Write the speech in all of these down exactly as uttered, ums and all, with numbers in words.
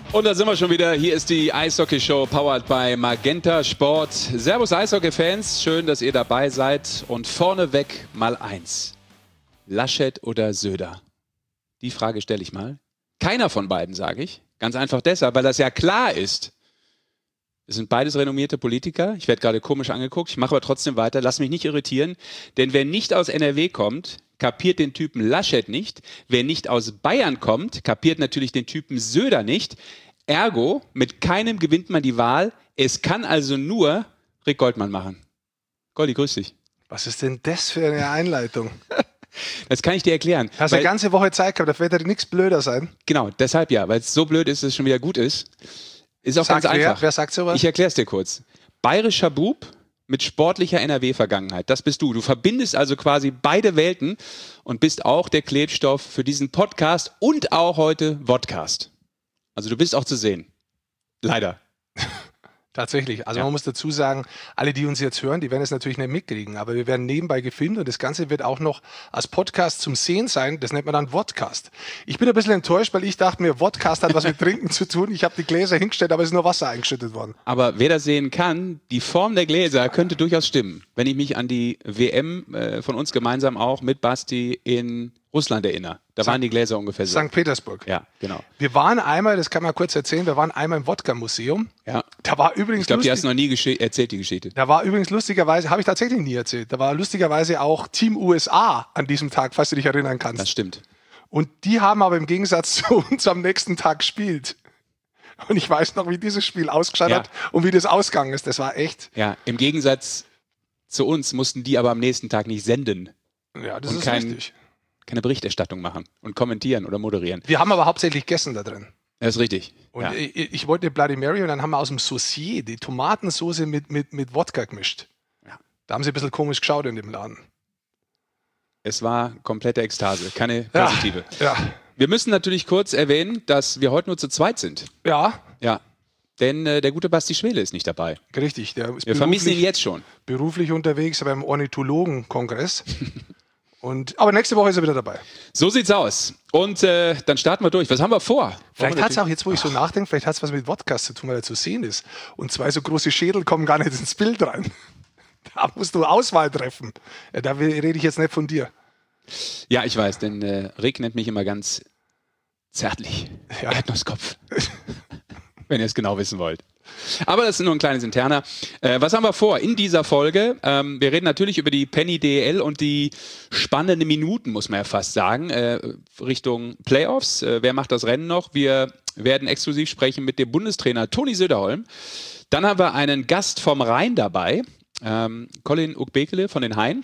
Und da sind wir schon wieder. Hier ist die Eishockey-Show powered by Magenta Sport. Servus Eishockey-Fans, schön, dass ihr dabei seid. Und vorneweg mal eins. Laschet oder Söder? Die Frage stelle ich mal. Keiner von beiden, sage ich. Ganz einfach deshalb, weil das ja klar ist. Es sind beides renommierte Politiker. Ich werde gerade komisch angeguckt. Ich mache aber trotzdem weiter. Lass mich nicht irritieren. Denn wer nicht aus N R W kommt, kapiert den Typen Laschet nicht. Wer nicht aus Bayern kommt, kapiert natürlich den Typen Söder nicht. Ergo, mit keinem gewinnt man die Wahl. Es kann also nur Rick Goldmann machen. Goldi, grüß dich. Was ist denn das für eine Einleitung? Das kann ich dir erklären. Hast eine ganze Woche Zeit gehabt, da wird ja nichts blöder sein. Genau, deshalb ja, weil es so blöd ist, dass es schon wieder gut ist. Ist auch Sagt ganz wer? einfach. Wer sagt sowas? Ich erkläre es dir kurz. Bayerischer Bub mit sportlicher N R W-Vergangenheit. Das bist du. Du verbindest also quasi beide Welten und bist auch der Klebstoff für diesen Podcast und auch heute Vodcast. Also du bist auch zu sehen. Leider. Tatsächlich. Also ja. Man muss dazu sagen, alle, die uns jetzt hören, die werden es natürlich nicht mitkriegen, aber wir werden nebenbei gefilmt und das Ganze wird auch noch als Podcast zum Sehen sein. Das nennt man dann Vodcast. Ich bin ein bisschen enttäuscht, weil ich dachte mir, Vodcast hat was mit Trinken zu tun. Ich habe die Gläser hingestellt, aber es ist nur Wasser eingeschüttet worden. Aber wer das sehen kann, die Form der Gläser könnte durchaus stimmen. Wenn ich mich an die W M äh, von uns gemeinsam auch mit Basti in Russland erinnere. Da waren die Gläser ungefähr so. Sankt Petersburg. Ja, genau. Wir waren einmal, das kann man kurz erzählen, wir waren einmal im Wodka-Museum. Ja. Da war übrigens ich glaube, die lustig, hast du noch nie gesche- erzählt, die Geschichte. Da war übrigens lustigerweise, habe ich tatsächlich nie erzählt, da war lustigerweise auch Team U S A an diesem Tag, falls du dich erinnern kannst. Das stimmt. Und die haben aber im Gegensatz zu uns am nächsten Tag gespielt. Und ich weiß noch, wie dieses Spiel ausgeschaut Ja. hat und wie das ausgegangen ist. Das war echt. Ja, im Gegensatz zu uns mussten die aber am nächsten Tag nicht senden. Ja, das Und ist kein- richtig. Keine Berichterstattung machen und kommentieren oder moderieren. Wir haben aber hauptsächlich gegessen da drin. Das ist richtig. Und Ja. ich, ich wollte eine Bloody Mary und dann haben wir aus dem Saucier die Tomatensoße mit, mit, mit Wodka gemischt. Ja. Da haben sie ein bisschen komisch geschaut in dem Laden. Es war komplette Ekstase, keine Ja. positive. Ja. Wir müssen natürlich kurz erwähnen, dass wir heute nur zu zweit sind. Ja, Ja, denn äh, der gute Basti Schwele ist nicht dabei. richtig. Der ist Wir vermissen ihn beruflich, jetzt schon. beruflich unterwegs beim Ornithologen-Kongress. Und, aber nächste Woche ist er wieder dabei. So sieht's aus. Und äh, dann starten wir durch. Was haben wir vor? Vielleicht Wollen hat es wir auch, jetzt wo ich so nachdenke, vielleicht hat es was mit Podcast zu tun, weil er zu sehen ist. Und zwei so große Schädel kommen gar nicht ins Bild rein. Da musst du Auswahl treffen. Ja, da will- rede ich jetzt nicht von dir. Ja, ich weiß, denn äh, Rick nennt mich immer ganz zärtlich. Ja. Erdnusskopf. Wenn ihr es genau wissen wollt. Aber das ist nur ein kleines Interner. Äh, was haben wir vor in dieser Folge? Ähm, wir reden natürlich über die Penny D E L und die spannenden Minuten, muss man ja fast sagen, äh, Richtung Playoffs. Äh, wer macht das Rennen noch? Wir werden exklusiv sprechen mit dem Bundestrainer Toni Söderholm. Dann haben wir einen Gast vom Rhein dabei, ähm, Colin Ukbekele von den Haien.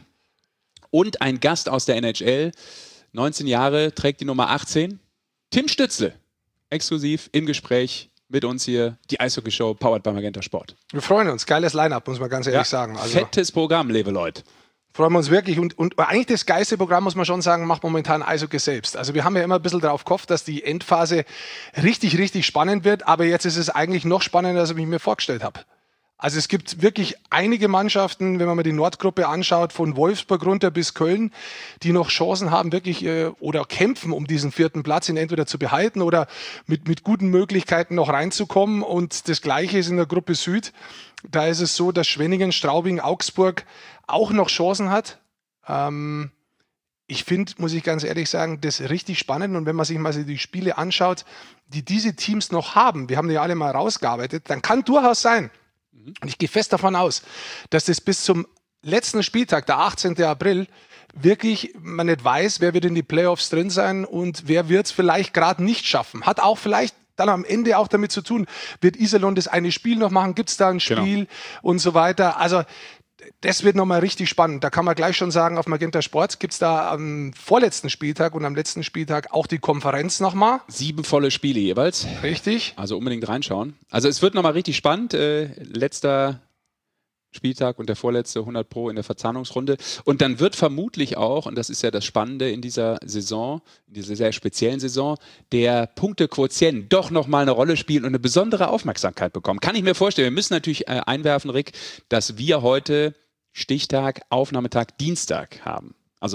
Und ein Gast aus der N H L, neunzehn Jahre, trägt die Nummer achtzehn, Tim Stützle. Exklusiv im Gespräch mit uns hier, die Eishockey-Show, powered by Magenta Sport. Wir freuen uns. Geiles Line-Up, muss man ganz ehrlich sagen. Also Fettes Programm, liebe Leute. freuen wir uns wirklich. Und, und eigentlich das geilste Programm, muss man schon sagen, macht momentan Eishockey selbst. Also wir haben ja immer ein bisschen darauf gehofft, dass die Endphase richtig, richtig spannend wird. Aber jetzt ist es eigentlich noch spannender, als ich mir vorgestellt habe. Also es gibt wirklich einige Mannschaften, wenn man mal die Nordgruppe anschaut, von Wolfsburg runter bis Köln, die noch Chancen haben, wirklich äh, oder kämpfen, um diesen vierten Platz, ihn entweder zu behalten oder mit, mit guten Möglichkeiten noch reinzukommen. Und das Gleiche ist in der Gruppe Süd. Da ist es so, dass Schwenningen, Straubing, Augsburg auch noch Chancen hat. Ähm, ich finde, muss ich ganz ehrlich sagen, das richtig spannend. Und wenn man sich mal die Spiele anschaut, die diese Teams noch haben, wir haben die ja alle mal rausgearbeitet, dann kann durchaus sein, und ich gehe fest davon aus, dass das bis zum letzten Spieltag, der achtzehnten April, wirklich man nicht weiß, wer wird in die Playoffs drin sein und wer wird es vielleicht gerade nicht schaffen. Hat auch vielleicht dann am Ende auch damit zu tun, wird Iserlohn das eine Spiel noch machen, gibt es da ein Spiel Genau. und so weiter. Also das wird nochmal richtig spannend. Da kann man gleich schon sagen, auf Magenta Sport gibt es da am vorletzten Spieltag und am letzten Spieltag auch die Konferenz nochmal. Sieben volle Spiele jeweils. Richtig. Also unbedingt reinschauen. Also es wird nochmal richtig spannend. Äh, letzter Spieltag und der vorletzte hundert Pro in der Verzahnungsrunde. Und dann wird vermutlich auch, und das ist ja das Spannende in dieser Saison, in dieser sehr speziellen Saison, der Punktequotient doch nochmal eine Rolle spielen und eine besondere Aufmerksamkeit bekommen. Kann ich mir vorstellen. Wir müssen natürlich äh, einwerfen, Rick, dass wir heute Stichtag, Aufnahmetag, Dienstag haben. Also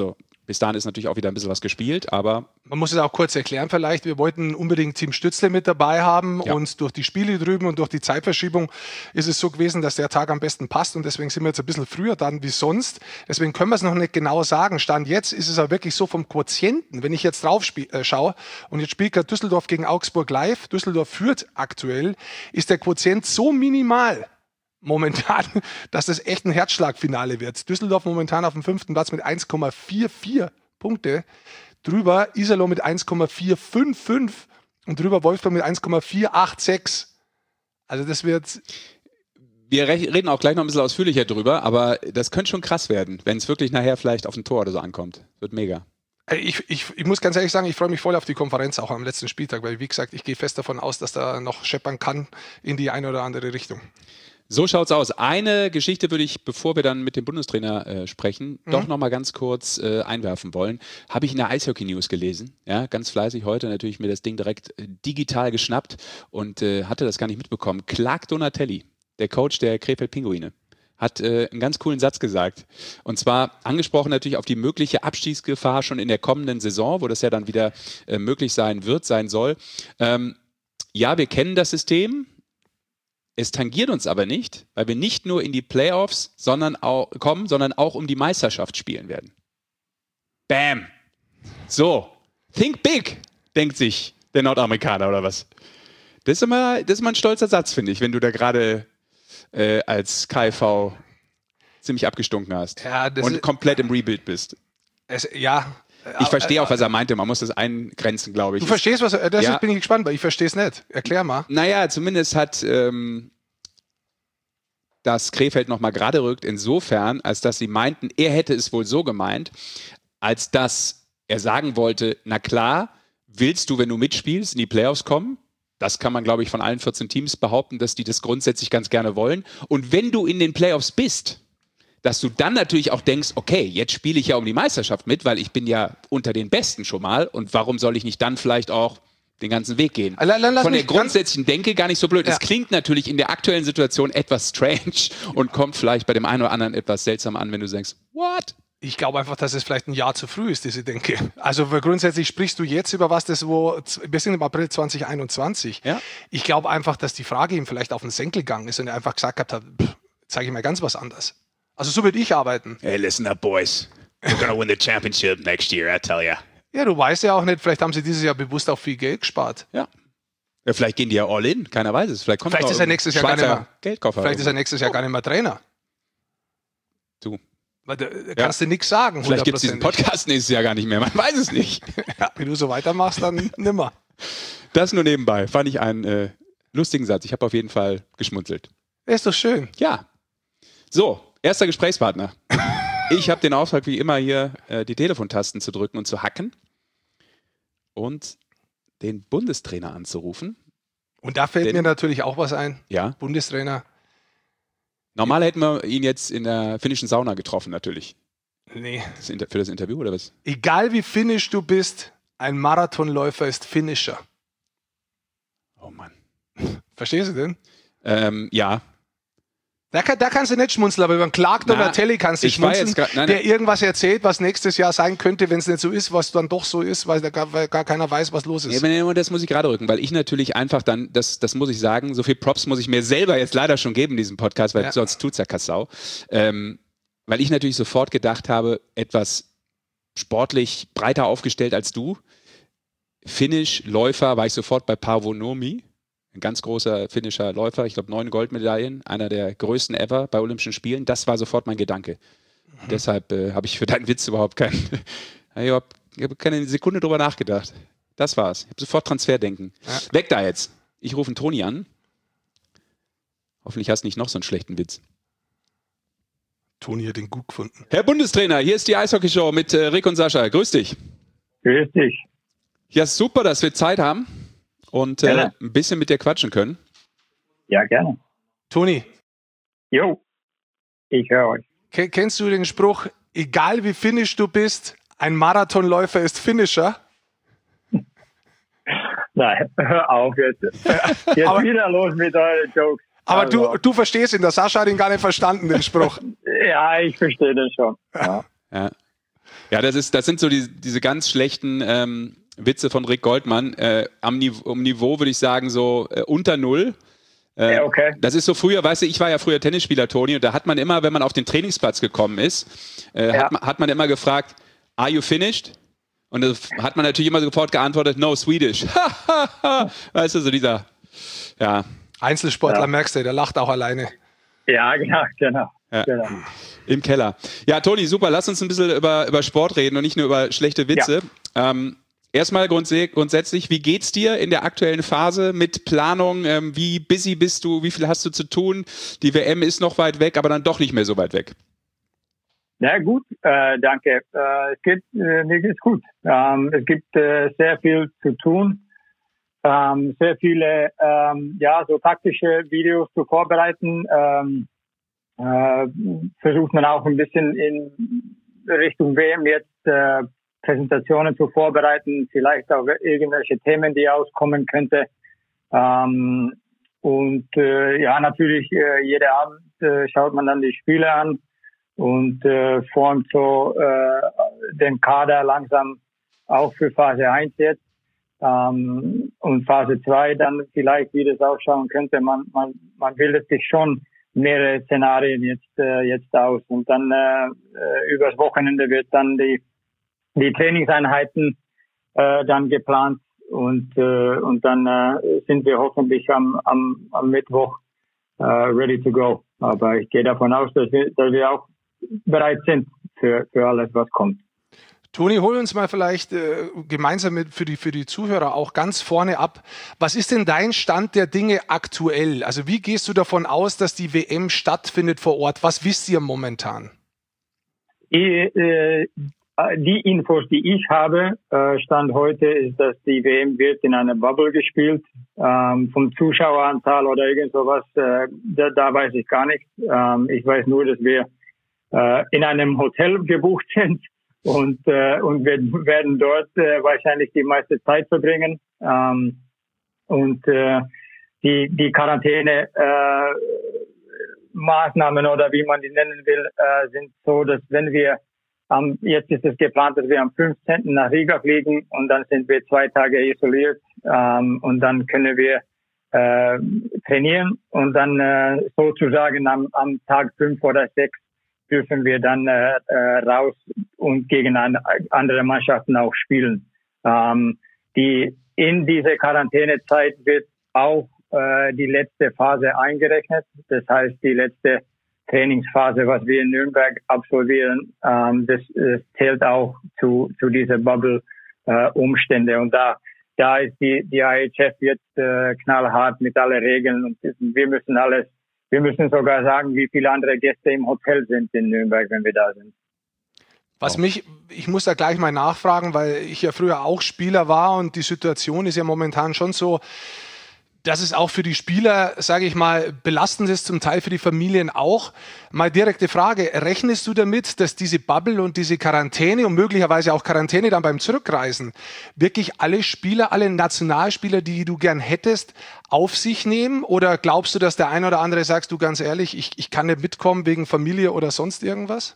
Bis dahin ist natürlich auch wieder ein bisschen was gespielt, aber... Man muss es auch kurz erklären vielleicht. Wir wollten unbedingt Team Stützle mit dabei haben Ja. und durch die Spiele drüben und durch die Zeitverschiebung ist es so gewesen, dass der Tag am besten passt und deswegen sind wir jetzt ein bisschen früher dran wie sonst. Deswegen können wir es noch nicht genau sagen. Stand jetzt ist es auch wirklich so vom Quotienten. Wenn ich jetzt drauf spie- äh, schaue und jetzt spielt gerade Düsseldorf gegen Augsburg live, Düsseldorf führt aktuell, ist der Quotient so minimal momentan, dass das echt ein Herzschlagfinale wird. Düsseldorf momentan auf dem fünften Platz mit eins Komma vierundvierzig Punkte. Drüber Iserlohn mit eins Komma vier fünf fünf und drüber Wolfsburg mit eins Komma vier acht sechs. Also das wird... Wir re- reden auch gleich noch ein bisschen ausführlicher drüber, aber das könnte schon krass werden, wenn es wirklich nachher vielleicht auf ein Tor oder so ankommt. Wird mega. Ich, ich, ich muss ganz ehrlich sagen, ich freue mich voll auf die Konferenz auch am letzten Spieltag, weil wie gesagt, ich gehe fest davon aus, dass da noch scheppern kann in die eine oder andere Richtung. So schaut's aus. Eine Geschichte würde ich, bevor wir dann mit dem Bundestrainer äh, sprechen, mhm. doch noch mal ganz kurz äh, einwerfen wollen. Habe ich in der Eishockey-News gelesen. Ja, ganz fleißig heute natürlich mir das Ding direkt äh, digital geschnappt und äh, hatte das gar nicht mitbekommen. Clark Donatelli, der Coach der Krefeld Pinguine, hat äh, einen ganz coolen Satz gesagt. Und zwar angesprochen natürlich auf die mögliche Abstiegsgefahr schon in der kommenden Saison, wo das ja dann wieder äh, möglich sein wird, sein soll. Ähm, ja, wir kennen das System. Es tangiert uns aber nicht, weil wir nicht nur in die Playoffs sondern auch, kommen, sondern auch um die Meisterschaft spielen werden. Bam! So, think big, denkt sich der Nordamerikaner oder was. Das ist immer, das ist immer ein stolzer Satz, finde ich, wenn du da gerade äh, als K V ziemlich abgestunken hast Ja, das und ist, komplett im Rebuild bist. es, ja. Ich verstehe auch, was er meinte. Man muss das eingrenzen, glaube ich. Du verstehst, was er... Das Ja. bin ich gespannt, weil ich verstehe es nicht. Erklär mal. Naja, zumindest hat ähm, das Krefeld nochmal gerade rückt, insofern, als dass sie meinten, er hätte es wohl so gemeint, als dass er sagen wollte, na klar, willst du, wenn du mitspielst, in die Playoffs kommen? Das kann man, glaube ich, von allen vierzehn Teams behaupten, dass die das grundsätzlich ganz gerne wollen. Und wenn du in den Playoffs bist, dass du dann natürlich auch denkst, okay, jetzt spiele ich ja um die Meisterschaft mit, weil ich bin ja unter den Besten schon mal und warum soll ich nicht dann vielleicht auch den ganzen Weg gehen? Lass, lass Von der mich grundsätzlichen Denke gar nicht so blöd. Ja. Es klingt natürlich in der aktuellen Situation etwas strange und kommt vielleicht bei dem einen oder anderen etwas seltsam an, wenn du denkst, what? Ich glaube einfach, dass es vielleicht ein Jahr zu früh ist, diese Denke. Also grundsätzlich sprichst du jetzt über was, das wo, wir sind im April zwanzig einundzwanzig. Ja. Ich glaube einfach, dass die Frage ihm vielleicht auf den Senkel gegangen ist und er einfach gesagt hat, zeige ich mir ganz was anderes. Also so würde ich arbeiten. Hey, listen up, boys. We're gonna win the championship next year, I tell ya. Ja, du weißt ja auch nicht, vielleicht haben sie dieses Jahr bewusst auch viel Geld gespart. Ja. Ja, vielleicht gehen die ja all in, keiner weiß es. Vielleicht kommt Vielleicht noch ist er nächstes Jahr gar nicht Schweizer mehr, Geldkoffer. vielleicht ist er nächstes Jahr gar nicht mehr Trainer. Du. Weil da kannst du nichts sagen. Vielleicht gibt es diesen Podcast nächstes Jahr gar nicht mehr, man weiß es nicht. Ja, wenn du so weitermachst, dann nimmer. Das nur nebenbei. Fand ich einen äh, lustigen Satz. Ich habe auf jeden Fall geschmunzelt. Ist doch schön. Ja. So, erster Gesprächspartner. Ich habe den Auftrag, wie immer, hier äh, die Telefontasten zu drücken und zu hacken und den Bundestrainer anzurufen. Und da fällt Denn- mir natürlich auch was ein. Ja. Bundestrainer. Normal hätten wir ihn jetzt in der finnischen Sauna getroffen, natürlich. Nee. Das Inter- für das Interview oder was? Egal wie finnisch du bist, ein Marathonläufer ist Finisher. Oh Mann. Verstehst du denn? Ähm, ja. Da, kann, da kannst du nicht schmunzeln, aber über einen Clark Na, Donatelli kannst du ich war schmunzeln, jetzt grad- nein, der nein. irgendwas erzählt, was nächstes Jahr sein könnte, wenn es nicht so ist, was dann doch so ist, weil, da gar, weil gar keiner weiß, was los ist. Ja, das muss ich gerade rücken, weil ich natürlich einfach dann, das, das muss ich sagen, so viel Props muss ich mir selber jetzt leider schon geben in diesem Podcast, weil Ja. sonst tut's ja Kassau. Ähm, weil ich natürlich sofort gedacht habe, etwas sportlich breiter aufgestellt als du. Finnisch, Läufer, war ich sofort bei Paavo Nurmi. Ein ganz großer finnischer Läufer, ich glaube neun Goldmedaillen, einer der größten ever bei Olympischen Spielen. Das war sofort mein Gedanke. Mhm. Deshalb äh, habe ich für deinen Witz überhaupt keinen, ich habe hab keine Sekunde drüber nachgedacht. Das war's. Ich habe sofort Transferdenken. Ja. Weg da jetzt. Ich rufe einen Toni an. Hoffentlich hast du nicht noch so einen schlechten Witz. Toni hat den gut gefunden. Herr Bundestrainer, hier ist die Eishockey-Show mit äh, Rick und Sascha. Grüß dich. Grüß dich. Ja, super, dass wir Zeit haben und äh, Gerne. ein bisschen mit dir quatschen können. Ja, gerne. Toni, Jo, ich höre euch. ke- kennst du den Spruch, egal wie finnisch du bist, ein Marathonläufer ist Finisher? Nein, hör auf jetzt. Jetzt Aber- wieder los mit euren Jokes. Aber Also, du, du verstehst ihn, der Sascha hat ihn gar nicht verstanden, den Spruch. Ja, ich verstehe das schon. Ja. Ja. Ja, das ist, das sind so die, diese ganz schlechten ähm, Witze von Rick Goldmann. Äh, am Niveau, am Niveau würde ich sagen so äh, unter Null. Äh, Ja, okay. Das ist so früher, weißt du, ich war ja früher Tennisspieler, Toni, und da hat man immer, wenn man auf den Trainingsplatz gekommen ist, äh, Ja. hat, man, hat man immer gefragt, are you finished? Und da hat man natürlich immer sofort geantwortet, no, Swedish. Weißt du, so dieser, ja. Einzelsportler, Ja. merkst du, der lacht auch alleine. Ja, genau, genau. Ja. genau. Im Keller. Ja, Toni, super. Lass uns ein bisschen über, über Sport reden und nicht nur über schlechte Witze. Ja. Ähm, erstmal grunds- grundsätzlich, wie geht's dir in der aktuellen Phase mit Planung? Ähm, wie busy bist du? Wie viel hast du zu tun? Die W M ist noch weit weg, aber dann doch nicht mehr so weit weg. Na gut, äh, danke. Äh, es geht, äh, mir geht's gut. Ähm, es gibt äh, sehr viel zu tun. Ähm, sehr viele, ähm, ja, so taktische Videos zu vorbereiten. Ähm, äh, versucht man auch ein bisschen in Richtung W M jetzt äh, Präsentationen zu vorbereiten, vielleicht auch irgendwelche Themen, die auskommen könnte. Ähm, und äh, ja, natürlich äh, jeden Abend äh, schaut man dann die Spiele an und äh, formt so äh, den Kader langsam auch für Phase eins jetzt. Ähm, und Phase zwei dann vielleicht, wie das ausschauen könnte. Man, man, man bildet sich schon mehrere Szenarien jetzt, äh, jetzt aus. Und dann äh, übers Wochenende wird dann die, die Trainingseinheiten äh, dann geplant. Und, äh, und dann äh, sind wir hoffentlich am, am, am Mittwoch äh, ready to go. Aber ich gehe davon aus, dass wir, dass wir auch bereit sind für, für alles, was kommt. Toni, hol uns mal vielleicht äh, gemeinsam mit für die, für die Zuhörer auch ganz vorne ab. Was ist denn dein Stand der Dinge aktuell? Also wie gehst du davon aus, dass die W M stattfindet vor Ort? Was wisst ihr momentan? Ich, äh, die Infos, die ich habe, äh, Stand heute, ist, dass die W M wird in einer Bubble gespielt. Ähm, vom Zuschaueranzahl oder irgend sowas, äh, da, da weiß ich gar nichts. Ähm, ich weiß nur, dass wir äh, in einem Hotel gebucht sind. Und, äh, und wir werden dort äh, wahrscheinlich die meiste Zeit verbringen. Ähm, und äh, die, die Quarantäne äh, Maßnahmen oder wie man die nennen will, äh, sind so, dass wenn wir am, jetzt ist es geplant, dass wir am fünfzehnten nach Riga fliegen und dann sind wir zwei Tage isoliert ähm, und dann können wir äh, trainieren und dann äh, sozusagen am, am Tag fünf oder sechs dürfen wir dann äh, raus und gegen an, andere Mannschaften auch spielen. Ähm, die in diese Quarantänezeit wird auch äh, die letzte Phase eingerechnet. Das heißt, die letzte Trainingsphase, was wir in Nürnberg absolvieren, ähm, das, das zählt auch zu zu dieser Bubble äh, Umstände. Und da da ist die die I H F jetzt äh, knallhart mit allen Regeln und wir müssen alles Wir müssen sogar sagen, wie viele andere Gäste im Hotel sind in Nürnberg, wenn wir da sind. Was mich, ich muss da gleich mal nachfragen, weil ich ja früher auch Spieler war und die Situation ist ja momentan schon so, dass es auch für die Spieler, sage ich mal, belastend ist, zum Teil für die Familien auch. Mal direkte Frage, rechnest du damit, dass diese Bubble und diese Quarantäne und möglicherweise auch Quarantäne dann beim Zurückreisen wirklich alle Spieler, alle Nationalspieler, die du gern hättest, auf sich nehmen? Oder glaubst du, dass der eine oder andere, sagst du ganz ehrlich, ich, ich kann nicht mitkommen wegen Familie oder sonst irgendwas?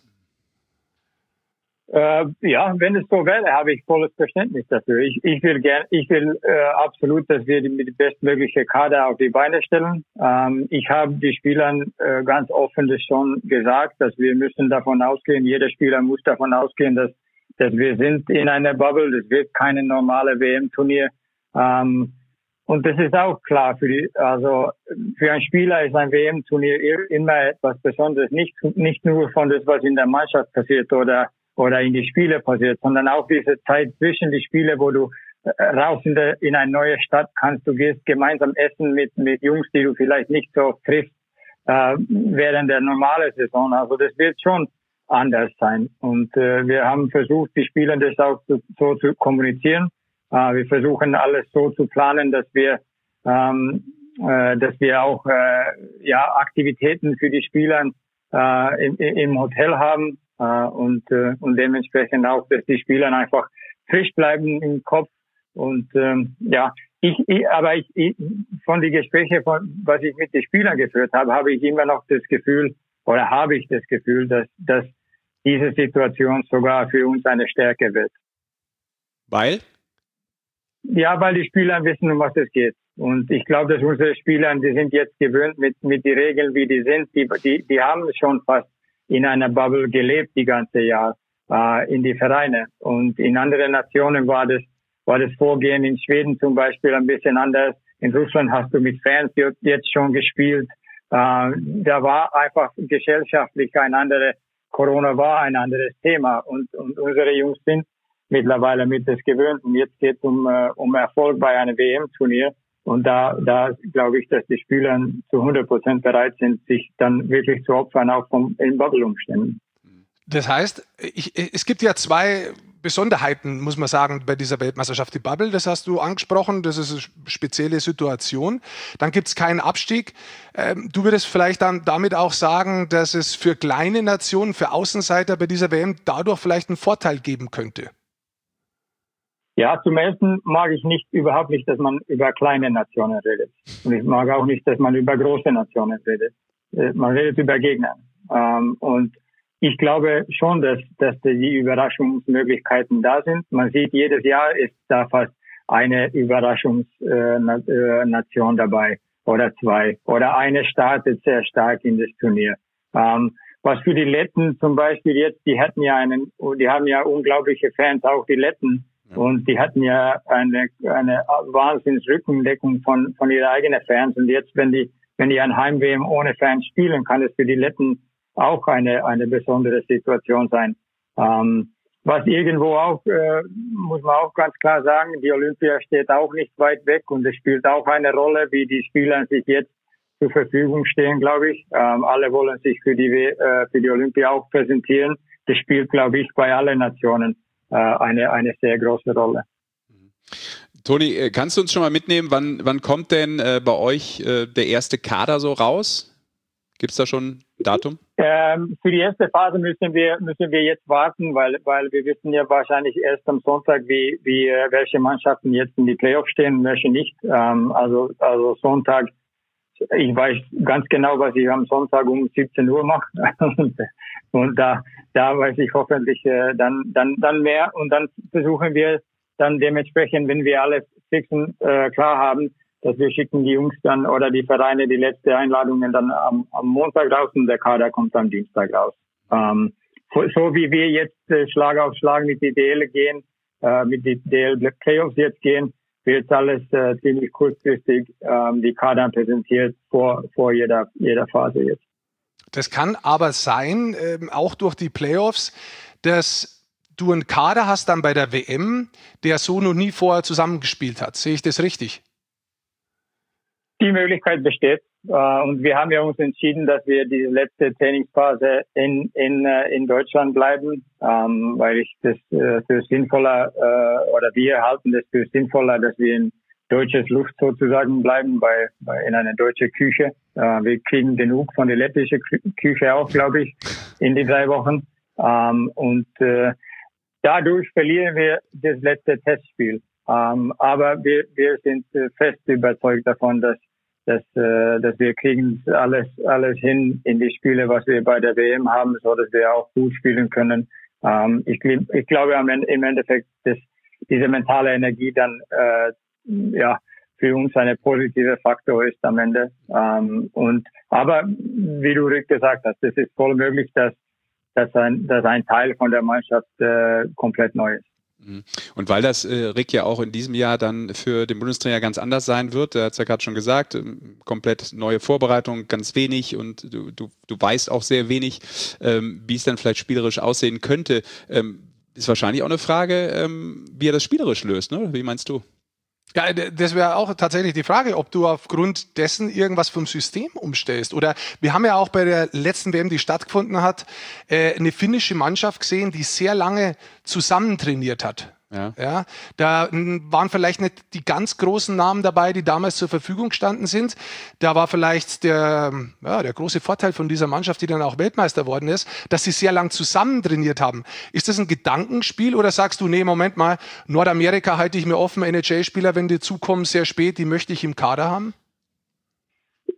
Äh, ja, wenn es so wäre, habe ich volles Verständnis dafür. Ich, ich will gern, ich will äh, absolut, dass wir die, die bestmögliche Kader auf die Beine stellen. Ähm, ich habe die Spielern äh, ganz offen das schon gesagt, dass wir müssen davon ausgehen, jeder Spieler muss davon ausgehen, dass dass wir sind in einer Bubble, das wird keine normale W M-Turnier. Ähm, und das ist auch klar für die, also für einen Spieler ist ein W M-Turnier immer etwas Besonderes, nicht nicht nur von das, was in der Mannschaft passiert oder oder in die Spiele passiert, sondern auch diese Zeit zwischen die Spiele, wo du raus in, der, in eine neue Stadt kannst, du gehst gemeinsam essen mit mit Jungs, die du vielleicht nicht so triffst äh, während der normalen Saison. Also das wird schon anders sein. Und äh, wir haben versucht, die Spieler das auch so, so zu kommunizieren. Äh, wir versuchen alles so zu planen, dass wir ähm, äh, dass wir auch äh, ja Aktivitäten für die Spieler äh, im, im Hotel haben. Uh, und, uh, und dementsprechend auch, dass die Spieler einfach frisch bleiben im Kopf. Und ähm, ja, ich, ich aber ich, ich von den Gesprächen, von was ich mit den Spielern geführt habe, habe ich immer noch das Gefühl oder habe ich das Gefühl, dass dass diese Situation sogar für uns eine Stärke wird. Weil? Ja, weil die Spieler wissen, um was es geht. Und ich glaube, dass unsere Spieler, die sind jetzt gewöhnt mit mit den Regeln, wie die sind. Die die die haben schon fast in einer Bubble gelebt die ganze Jahr äh, in die Vereine. Und in anderen Nationen war das war das Vorgehen in Schweden zum Beispiel ein bisschen anders. In Russland hast du mit Fans jetzt schon gespielt. Äh, da war einfach gesellschaftlich ein anderes, Corona war ein anderes Thema. Und und unsere Jungs sind mittlerweile mit das gewöhnt. Und jetzt geht es um äh, um Erfolg bei einem W M-Turnier. Und da, da glaube ich, dass die Spieler zu hundert Prozent bereit sind, sich dann wirklich zu opfern, auch vom, in Bubble-Umständen. Das heißt, ich, es gibt ja zwei Besonderheiten, muss man sagen, bei dieser Weltmeisterschaft. Die Bubble, das hast du angesprochen, das ist eine spezielle Situation. Dann gibt es keinen Abstieg. Ähm, du würdest vielleicht dann damit auch sagen, dass es für kleine Nationen, für Außenseiter bei dieser W M dadurch vielleicht einen Vorteil geben könnte. Ja, zum ersten mag ich nicht, überhaupt nicht, dass man über kleine Nationen redet. Und ich mag auch nicht, dass man über große Nationen redet. Man redet über Gegner. Und ich glaube schon, dass, dass die Überraschungsmöglichkeiten da sind. Man sieht, jedes Jahr ist da fast eine Überraschungsnation dabei oder zwei. Oder eine startet sehr stark in das Turnier. Was für die Letten zum Beispiel jetzt, die hatten ja einen, die haben ja unglaubliche Fans, auch die Letten. Und die hatten ja eine, eine Wahnsinns-Rückendeckung von, von ihren eigenen Fans. Und jetzt, wenn die, wenn die ein Heim-W M ohne Fans spielen, kann es für die Letten auch eine, eine besondere Situation sein. Ähm, was irgendwo auch, äh, muss man auch ganz klar sagen, die Olympia steht auch nicht weit weg und es spielt auch eine Rolle, wie die Spieler sich jetzt zur Verfügung stehen, glaube ich. Ähm, alle wollen sich für die, äh, für die Olympia auch präsentieren. Das spielt, glaube ich, bei allen Nationen eine eine sehr große Rolle. Toni, kannst du uns schon mal mitnehmen, wann wann kommt denn äh, bei euch äh, der erste Kader so raus? Gibt es da schon ein Datum? Ähm, für die erste Phase müssen wir müssen wir jetzt warten, weil weil wir wissen ja wahrscheinlich erst am Sonntag, wie wie welche Mannschaften jetzt in die Playoffs stehen und welche nicht. Ähm, also also Sonntag. Ich weiß ganz genau, was ich am Sonntag um siebzehn Uhr mache. und, und da, da weiß ich hoffentlich äh, dann, dann, dann mehr. Und dann versuchen wir dann dementsprechend, wenn wir alles fixen, äh, klar haben, dass wir schicken die Jungs dann oder die Vereine die letzte Einladungen dann am, am Montag raus und der Kader kommt am Dienstag raus. Ähm, so wie wir jetzt äh, Schlag auf Schlag mit die D L gehen, äh, mit die D L Playoffs jetzt gehen, wird alles äh, ziemlich kurzfristig ähm, die Kader präsentiert vor vor jeder jeder Phase jetzt. Das kann aber sein, ähm, auch durch die Playoffs, dass du einen Kader hast dann bei der W M, der so noch nie vorher zusammengespielt hat. Sehe ich das richtig? Die Möglichkeit besteht. Uh, und wir haben ja uns entschieden, dass wir die letzte Trainingsphase in in in Deutschland bleiben, um, weil ich das uh, für sinnvoller uh, oder wir halten das für sinnvoller, dass wir in deutsches Luft sozusagen bleiben, bei, bei in einer deutschen Küche. Uh, wir kriegen genug von der lettischen Küche auch, glaube ich, in die drei Wochen. Um, und uh, dadurch verlieren wir das letzte Testspiel. Um, aber wir wir sind uh, fest überzeugt davon, dass dass äh, dass wir kriegen alles alles hin in die Spiele, was wir bei der W M haben, so dass wir auch gut spielen können. Ähm, ich, ich glaube am Ende, im Endeffekt, dass diese mentale Energie dann äh, ja für uns ein positiver Faktor ist am Ende. Ähm, und aber wie du gesagt hast, es ist voll möglich, dass dass ein dass ein Teil von der Mannschaft äh, komplett neu ist. Und weil das, äh, Rick, ja auch in diesem Jahr dann für den Bundestrainer ganz anders sein wird, er hat es ja gerade schon gesagt, ähm, komplett neue Vorbereitung, ganz wenig und du, du, du weißt auch sehr wenig, ähm, wie es dann vielleicht spielerisch aussehen könnte. Ähm, ist wahrscheinlich auch eine Frage, ähm, wie er das spielerisch löst, ne? Wie meinst du? Ja, das wäre auch tatsächlich die Frage, ob du aufgrund dessen irgendwas vom System umstellst. Oder wir haben ja auch bei der letzten W M, die stattgefunden hat, eine finnische Mannschaft gesehen, die sehr lange zusammen trainiert hat. Ja. Ja, da waren vielleicht nicht die ganz großen Namen dabei, die damals zur Verfügung gestanden sind. Da war vielleicht der, ja, der große Vorteil von dieser Mannschaft, die dann auch Weltmeister worden ist, dass sie sehr lang zusammen trainiert haben. Ist das ein Gedankenspiel oder sagst du, nee, Moment mal, Nordamerika halte ich mir offen, N H L-Spieler, wenn die zukommen, sehr spät, die möchte ich im Kader haben?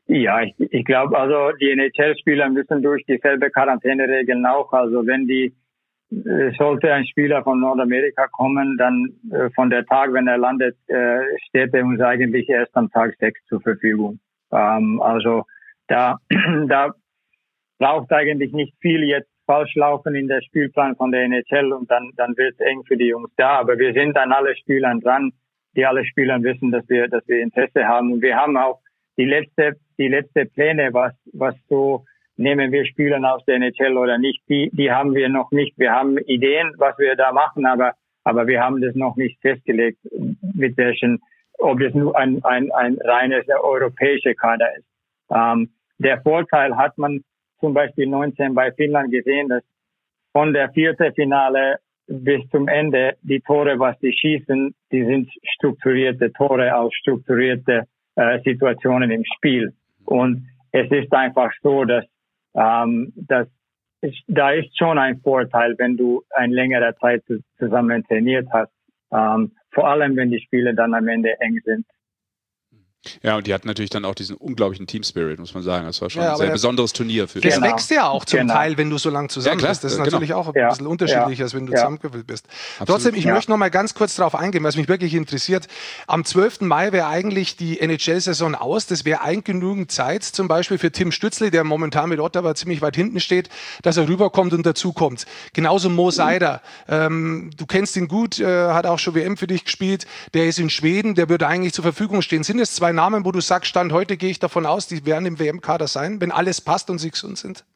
Ja, ich, ich glaube, also die N H L-Spieler müssen durch dieselbe Quarantäneregeln auch. Also wenn die, äh, sollte ein Spieler von Nordamerika kommen, dann äh, von der Tag, wenn er landet, äh, steht er uns eigentlich erst am Tag sechs zur Verfügung. Ähm, also da, da braucht eigentlich nicht viel jetzt falsch laufen in der Spielplan von der N H L und dann, dann wird es eng für die Jungs da. Aber wir sind an alle Spielern dran, die alle Spieler wissen, dass wir, dass wir Interesse haben. Und wir haben auch die letzte, die letzte Pläne, was, was so nehmen wir Spieler aus der N H L oder nicht, die, die haben wir noch nicht. Wir haben Ideen, was wir da machen, aber, aber wir haben das noch nicht festgelegt, mit welchen, ob es nur ein, ein, ein reines europäischer Kader ist. Ähm, der Vorteil hat man zum Beispiel neunzehn bei Finnland gesehen, dass von der vierten Finale bis zum Ende die Tore, was die schießen, die sind strukturierte Tore aus strukturierte äh, Situationen im Spiel. Und es ist einfach so, dass, ähm, dass ist, da ist schon ein Vorteil, wenn du eine längere Zeit zusammen trainiert hast. Ähm, vor allem, wenn die Spiele dann am Ende eng sind. Ja, und die hatten natürlich dann auch diesen unglaublichen Team-Spirit, muss man sagen. Das war schon ja, ein sehr der, besonderes Turnier für Das die. genau. wächst ja auch zum genau. Teil, wenn du so lange zusammen ja, bist. Das ist genau. natürlich auch ein ja. bisschen unterschiedlicher, als wenn du ja. zusammengewillt bist. Absolut. Trotzdem, ich ja. möchte noch mal ganz kurz darauf eingehen, was mich wirklich interessiert. Am zwölften Mai wäre eigentlich die N H L-Saison aus. Das wäre eigentlich genügend Zeit, zum Beispiel für Tim Stützle, der momentan mit Ottawa ziemlich weit hinten steht, dass er rüberkommt und dazukommt. Genauso Mo Seider. Ähm, du kennst ihn gut, äh, hat auch schon W M für dich gespielt. Der ist in Schweden, der würde eigentlich zur Verfügung stehen. Sind es zwei Namen, wo du sagst, Stand heute gehe ich davon aus, die werden im W M-Kader sein, wenn alles passt und sie gesund sind?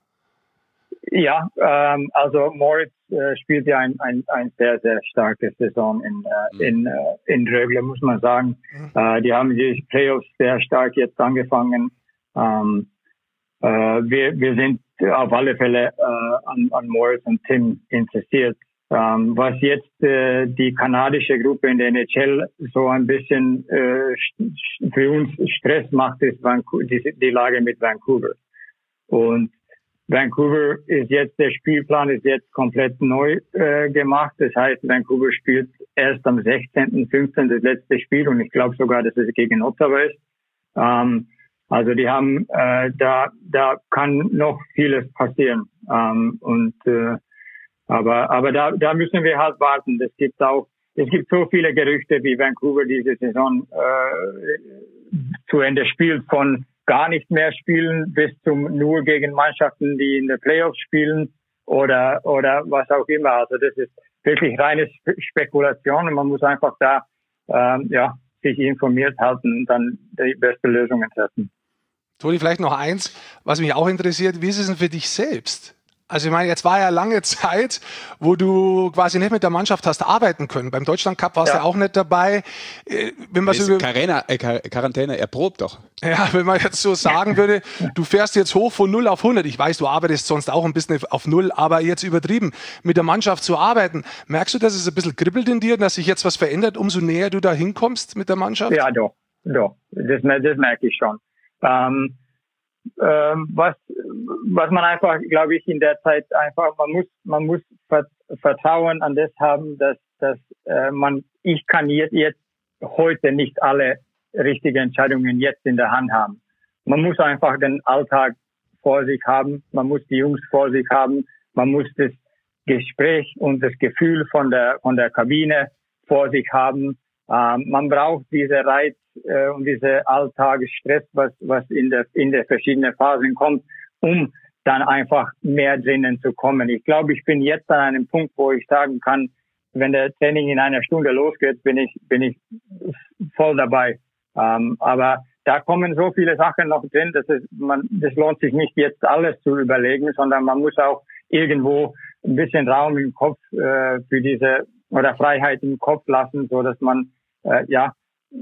Ja, ähm, also Moritz äh, spielt ja ein, ein, ein sehr, sehr starke Saison in, äh, in, äh, in Rögle, muss man sagen. Mhm. Äh, die haben die Playoffs sehr stark jetzt angefangen. Ähm, äh, wir, wir sind auf alle Fälle äh, an, an Moritz und Tim interessiert. Ähm, was jetzt äh, die kanadische Gruppe in der N H L so ein bisschen äh, für uns Stress macht, ist Vancouver, die, die Lage mit Vancouver. Und Vancouver ist jetzt, der Spielplan ist jetzt komplett neu äh, gemacht. Das heißt, Vancouver spielt erst am sechzehnten fünfzehnten das letzte Spiel und ich glaube sogar, dass es gegen Ottawa ist. Ähm, also die haben, äh, da da kann noch vieles passieren. Ähm, und äh, Aber, aber da, da müssen wir halt warten. Es gibt auch, es gibt so viele Gerüchte, wie Vancouver diese Saison äh, zu Ende spielt, von gar nicht mehr spielen bis zum nur gegen Mannschaften, die in der Playoffs spielen oder oder was auch immer. Also das ist wirklich reine Spekulation und man muss einfach da ähm, ja sich informiert halten und dann die beste Lösungen treffen. Toni, vielleicht noch eins, was mich auch interessiert: Wie ist es denn für dich selbst? Also ich meine, jetzt war ja lange Zeit, wo du quasi nicht mit der Mannschaft hast arbeiten können. Beim Deutschlandcup warst du ja. ja auch nicht dabei. Wenn man so Quarantäne, äh, Quarantäne erprobt doch. Ja, wenn man jetzt so sagen würde, du fährst jetzt hoch von null auf hundert. Ich weiß, du arbeitest sonst auch ein bisschen auf null, aber jetzt übertrieben, mit der Mannschaft zu arbeiten. Merkst du, dass es ein bisschen kribbelt in dir, dass sich jetzt was verändert, umso näher du da hinkommst mit der Mannschaft? Ja, doch, doch. Das, das merke ich schon. Ähm, Ähm, was, was man einfach, glaube ich, in der Zeit einfach, man muss, man muss Vertrauen an das haben, dass, dass äh, man, ich kann jetzt, jetzt heute nicht alle richtigen Entscheidungen jetzt in der Hand haben. Man muss einfach den Alltag vor sich haben, man muss die Jungs vor sich haben, man muss das Gespräch und das Gefühl von der, von der Kabine vor sich haben. Ähm, man braucht diese Reiz äh, und diese Alltagsstress, was was in der in der verschiedenen Phasen kommt, um dann einfach mehr drinnen zu kommen. Ich glaube, ich bin jetzt an einem Punkt, wo ich sagen kann, wenn der Training in einer Stunde losgeht, bin ich bin ich voll dabei. Ähm, aber da kommen so viele Sachen noch drin, dass es man das lohnt sich nicht jetzt alles zu überlegen, sondern man muss auch irgendwo ein bisschen Raum im Kopf äh, für diese oder Freiheit im Kopf lassen, so dass man äh, ja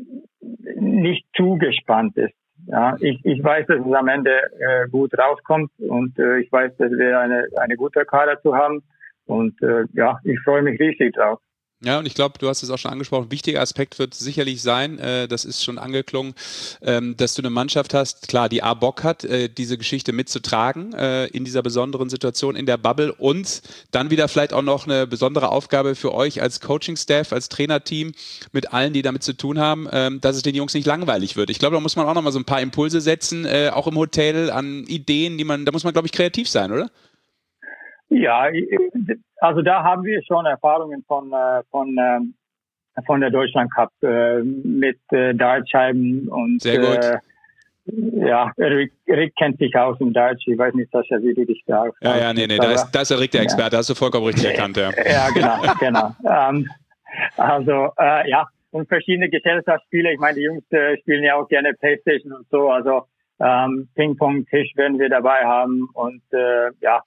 nicht zu gespannt ist. Ja, ich, ich weiß, dass es am Ende äh, gut rauskommt und äh, ich weiß, dass wir eine eine gute Kader zu haben und äh, ja, ich freue mich riesig drauf. Ja, und ich glaube, du hast es auch schon angesprochen, ein wichtiger Aspekt wird sicherlich sein, äh, das ist schon angeklungen, ähm, dass du eine Mannschaft hast, klar, die A Bock hat, äh, diese Geschichte mitzutragen äh, in dieser besonderen Situation in der Bubble und dann wieder vielleicht auch noch eine besondere Aufgabe für euch als Coaching-Staff, als Trainerteam mit allen, die damit zu tun haben, ähm, dass es den Jungs nicht langweilig wird. Ich glaube, da muss man auch noch mal so ein paar Impulse setzen, äh, auch im Hotel an Ideen, die man, da muss man, glaube ich, kreativ sein, oder? Ja, also da haben wir schon Erfahrungen von von von der Deutschland Cup mit Dartscheiben und sehr gut. Äh, ja, Rick, Rick kennt sich aus im Darts. Ich weiß nicht, Sascha, wie du dich da aus. Ja, ja, nee, nee, da ist, da ist der Rick der Experte. Ja. Hast du vollkommen richtig erkannt, ja. Ja, genau, genau. ähm, also äh, ja, und verschiedene Gesellschaftsspiele. Ich meine, die Jungs äh, spielen ja auch gerne PlayStation und so. Also ähm, Ping-Pong-Tisch werden wir dabei haben und äh, ja.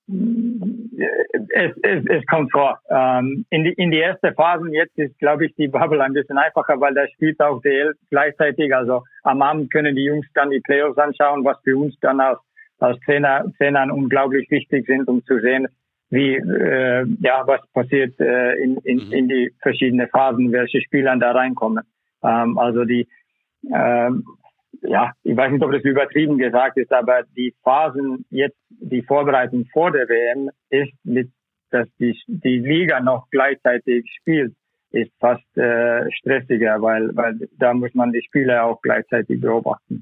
Es, es, es kommt vor. Ähm, in die in die erste Phasen jetzt ist, glaube ich, die Bubble ein bisschen einfacher, weil da spielt auch D L gleichzeitig. Also am Abend können die Jungs dann die Playoffs anschauen, was für uns dann als als Trainer Trainern unglaublich wichtig sind, um zu sehen, wie äh, ja was passiert äh, in in in die verschiedenen Phasen, welche Spieler da reinkommen. Ähm, also die ähm, ja, ich weiß nicht, ob das übertrieben gesagt ist, aber die Phasen jetzt, die Vorbereitung vor der W M ist, mit, dass die, die Liga noch gleichzeitig spielt, ist fast äh, stressiger, weil, weil da muss man die Spiele auch gleichzeitig beobachten.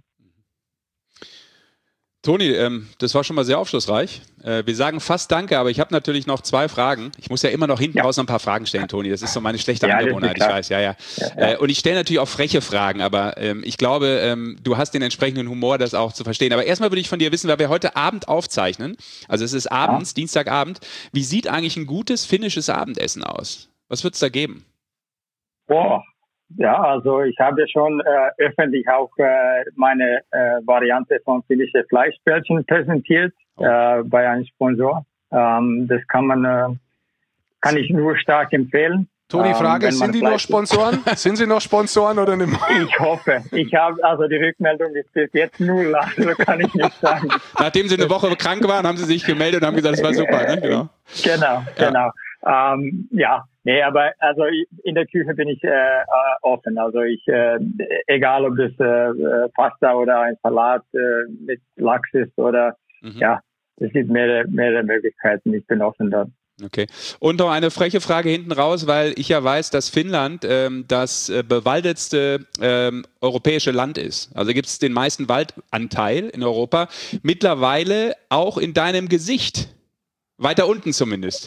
Toni, ähm, das war schon mal sehr aufschlussreich. Äh, wir sagen fast Danke, aber ich habe natürlich noch zwei Fragen. Ich muss ja immer noch hinten ja. raus noch ein paar Fragen stellen, Toni. Das ist so meine schlechte ja, Angewohnheit, ich weiß. Ja, ja. ja, ja. Äh, und ich stelle natürlich auch freche Fragen, aber ähm, ich glaube, ähm, du hast den entsprechenden Humor, das auch zu verstehen. Aber erstmal würde ich von dir wissen, weil wir heute Abend aufzeichnen, also es ist abends, ja. Dienstagabend, wie sieht eigentlich ein gutes finnisches Abendessen aus? Was wird es da geben? Boah. Ja, also ich habe schon äh, öffentlich auch äh, meine äh, Variante von finnische Fleischbällchen präsentiert oh. äh, bei einem Sponsor. Ähm, das kann man, äh, kann ich nur stark empfehlen. Toni, Frage, ähm, sind die noch Sponsoren? Sind sie noch Sponsoren oder nicht? Ich hoffe. Ich habe, also die Rückmeldung ist bis jetzt null, also kann ich nicht sagen. Nachdem sie eine Woche krank waren, haben sie sich gemeldet und haben gesagt, das war super, ne? Genau, genau. Ja. genau. Ähm, ja, nee, aber also in der Küche bin ich äh, offen. Also ich, äh, egal ob das äh, Pasta oder ein Salat äh, mit Lachs ist oder mhm. ja, es gibt mehrere, mehrere Möglichkeiten. Ich bin offen da. Okay. Und noch eine freche Frage hinten raus, weil ich ja weiß, dass Finnland ähm, das äh, bewaldetste ähm, europäische Land ist. Also gibt es den meisten Waldanteil in Europa. Mittlerweile auch in deinem Gesicht. Weiter unten zumindest.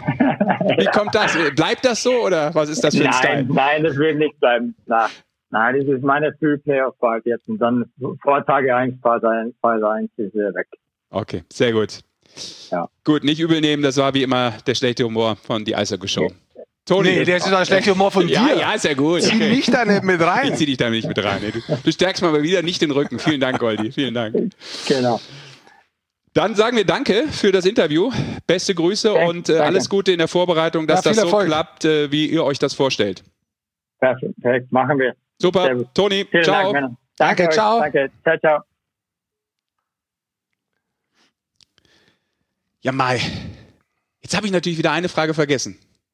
Wie kommt das? Bleibt das so oder was ist das für ein nein, Style? Nein, das wird nicht bleiben. Nein, nein, das ist meine Früh-Playoff-Part jetzt und dann vor Tage eins, Phase eins ist er weg. Okay, sehr gut. Ja. Gut, nicht übel nehmen, das war wie immer der schlechte Humor von die Eishockey-Show. Okay. Toni. Nee, das ist der schlechte Humor von dir. Ja, ja, ist ja gut. Zieh Okay. mich da nicht mit rein. Ich zieh dich da nicht mit rein. Du, du stärkst mal wieder nicht den Rücken. Vielen Dank, Goldi. Vielen Dank. Genau. Dann sagen wir Danke für das Interview. Beste Grüße Dank, und äh, danke. alles Gute in der Vorbereitung, dass ja, das so Erfolg. klappt, äh, wie ihr euch das vorstellt. Perfekt, machen wir. Super. Servus. Toni, Vielen ciao. Dank, Danke, euch. ciao. Danke, ciao, ciao. Ja, Mai. Jetzt habe ich natürlich wieder eine Frage vergessen.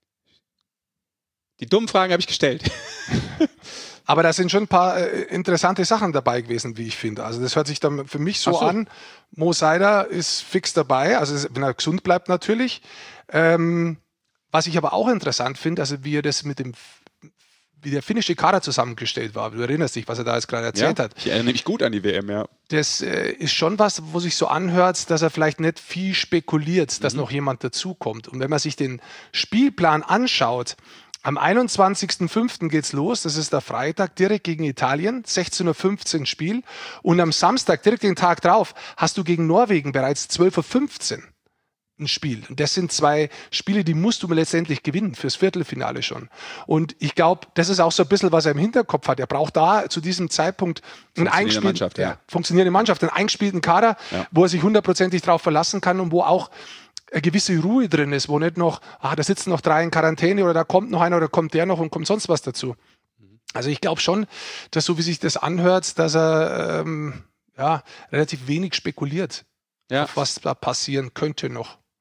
Die dummen Fragen habe ich gestellt. Aber da sind schon ein paar äh, interessante Sachen dabei gewesen, wie ich finde. Also das hört sich dann für mich so, so. an. Mo Seider ist fix dabei, also wenn er gesund bleibt natürlich. Ähm, was ich aber auch interessant finde, also wie er das mit dem, wie der finnische Kader zusammengestellt war. Du erinnerst dich, was er da jetzt gerade erzählt Ja, hat. ich erinnere mich gut an die W M, ja. Das äh, ist schon was, wo sich so anhört, dass er vielleicht nicht viel spekuliert, dass mhm. noch jemand dazukommt. Und wenn man sich den Spielplan anschaut, am einundzwanzigsten fünften geht's los, das ist der Freitag, direkt gegen Italien, sechzehn Uhr fünfzehn Spiel. Und am Samstag, direkt den Tag drauf, hast du gegen Norwegen bereits zwölf Uhr fünfzehn ein Spiel. Und das sind zwei Spiele, die musst du letztendlich gewinnen, fürs Viertelfinale schon. Und ich glaube, das ist auch so ein bisschen, was er im Hinterkopf hat. Er braucht da zu diesem Zeitpunkt einen eingespielten, Mannschaft, ja. ja, funktionierende Mannschaft, einen eingespielten Kader, ja. wo er sich hundertprozentig drauf verlassen kann und wo auch eine gewisse Ruhe drin ist, wo nicht noch, ah, da sitzen noch drei in Quarantäne oder da kommt noch einer oder kommt der noch und kommt sonst was dazu. Also ich glaube schon, dass so wie sich das anhört, dass er ähm, ja, relativ wenig spekuliert, ja. auf was da passieren könnte noch. Ja,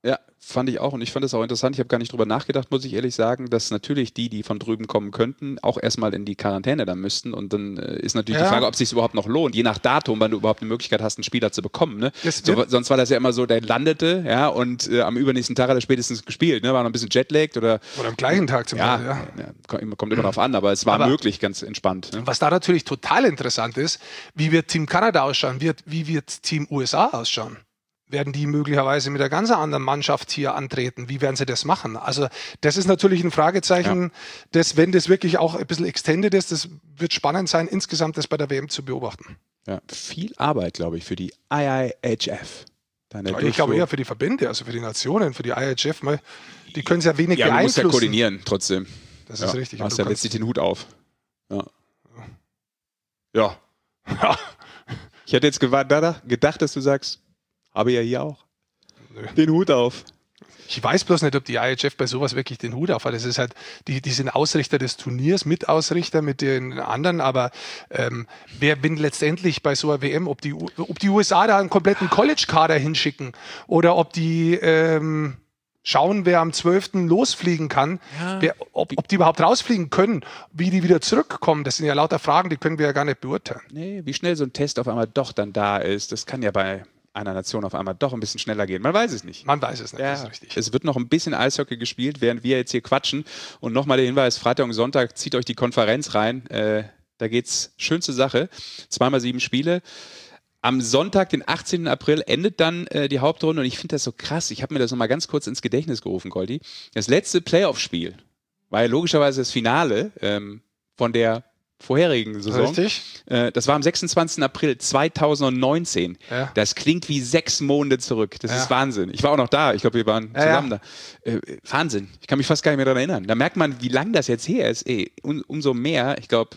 fand ich auch und ich fand es auch interessant. Ich habe gar nicht drüber nachgedacht, muss ich ehrlich sagen, dass natürlich die, die von drüben kommen könnten, auch erstmal in die Quarantäne dann müssten und dann äh, ist natürlich ja. die Frage, ob es sich überhaupt noch lohnt, je nach Datum, wann du überhaupt eine Möglichkeit hast, einen Spieler zu bekommen. Ne? So, sonst war das ja immer so, der landete ja, und äh, am übernächsten Tag hat er spätestens gespielt, ne? War noch ein bisschen jetlagged oder... Oder am gleichen Tag zum ja, Beispiel. Ja. ja, kommt immer drauf an, aber es war aber möglich, ganz entspannt. Ne? Was da natürlich total interessant ist, wie wird Team Kanada ausschauen, wie, wie wird Team U S A ausschauen? Werden die möglicherweise mit einer ganz anderen Mannschaft hier antreten? Wie werden sie das machen? Also das ist natürlich ein Fragezeichen, ja. das, wenn das wirklich auch ein bisschen extended ist, das wird spannend sein, insgesamt das bei der W M zu beobachten. Ja, viel Arbeit, glaube ich, für die I I H F. Ja, ich glaube eher für die Verbände, also für die Nationen, für die I H F. Mal, die können es ja wenig ja, beeinflussen. Ja, du musst ja koordinieren, trotzdem. Das ja. ist richtig. Du hast ja letztlich den Hut auf. Ja. Ja. ja. Ich hätte jetzt gedacht, dass du sagst, habe ich ja hier auch. Nö. Den Hut auf. Ich weiß bloß nicht, ob die I H F bei sowas wirklich den Hut auf hat. Das ist halt, die, die sind Ausrichter des Turniers, Mitausrichter mit den anderen, aber ähm, wer bin letztendlich bei so einer W M, ob die, ob die U S A da einen kompletten College-Kader hinschicken oder ob die ähm, schauen, wer am zwölften losfliegen kann, ja. wer, ob, ob die überhaupt rausfliegen können, wie die wieder zurückkommen, das sind ja lauter Fragen, die können wir ja gar nicht beurteilen. Nee, wie schnell so ein Test auf einmal doch dann da ist, das kann ja bei einer Nation auf einmal doch ein bisschen schneller gehen. Man weiß es nicht. Man weiß es nicht, ja, das ist richtig. Es wird noch ein bisschen Eishockey gespielt, während wir jetzt hier quatschen. Und nochmal der Hinweis, Freitag und Sonntag, zieht euch die Konferenz rein. Äh, da geht's schön zur Sache. Zweimal sieben Spiele. Am Sonntag, den achtzehnten April, endet dann äh, die Hauptrunde. Und ich finde das so krass. Ich habe mir das nochmal ganz kurz ins Gedächtnis gerufen, Goldi. Das letzte Playoff-Spiel war ja logischerweise das Finale ähm, von der vorherigen Saison. Richtig. Äh, das war am sechsundzwanzigsten April zweitausendneunzehn. Ja. Das klingt wie sechs Monate zurück. Das ja. ist Wahnsinn. Ich war auch noch da. Ich glaube, wir waren ja, zusammen ja. da. Äh, Wahnsinn. Ich kann mich fast gar nicht mehr daran erinnern. Da merkt man, wie lang das jetzt her ist. Ey, um, umso mehr, ich glaube,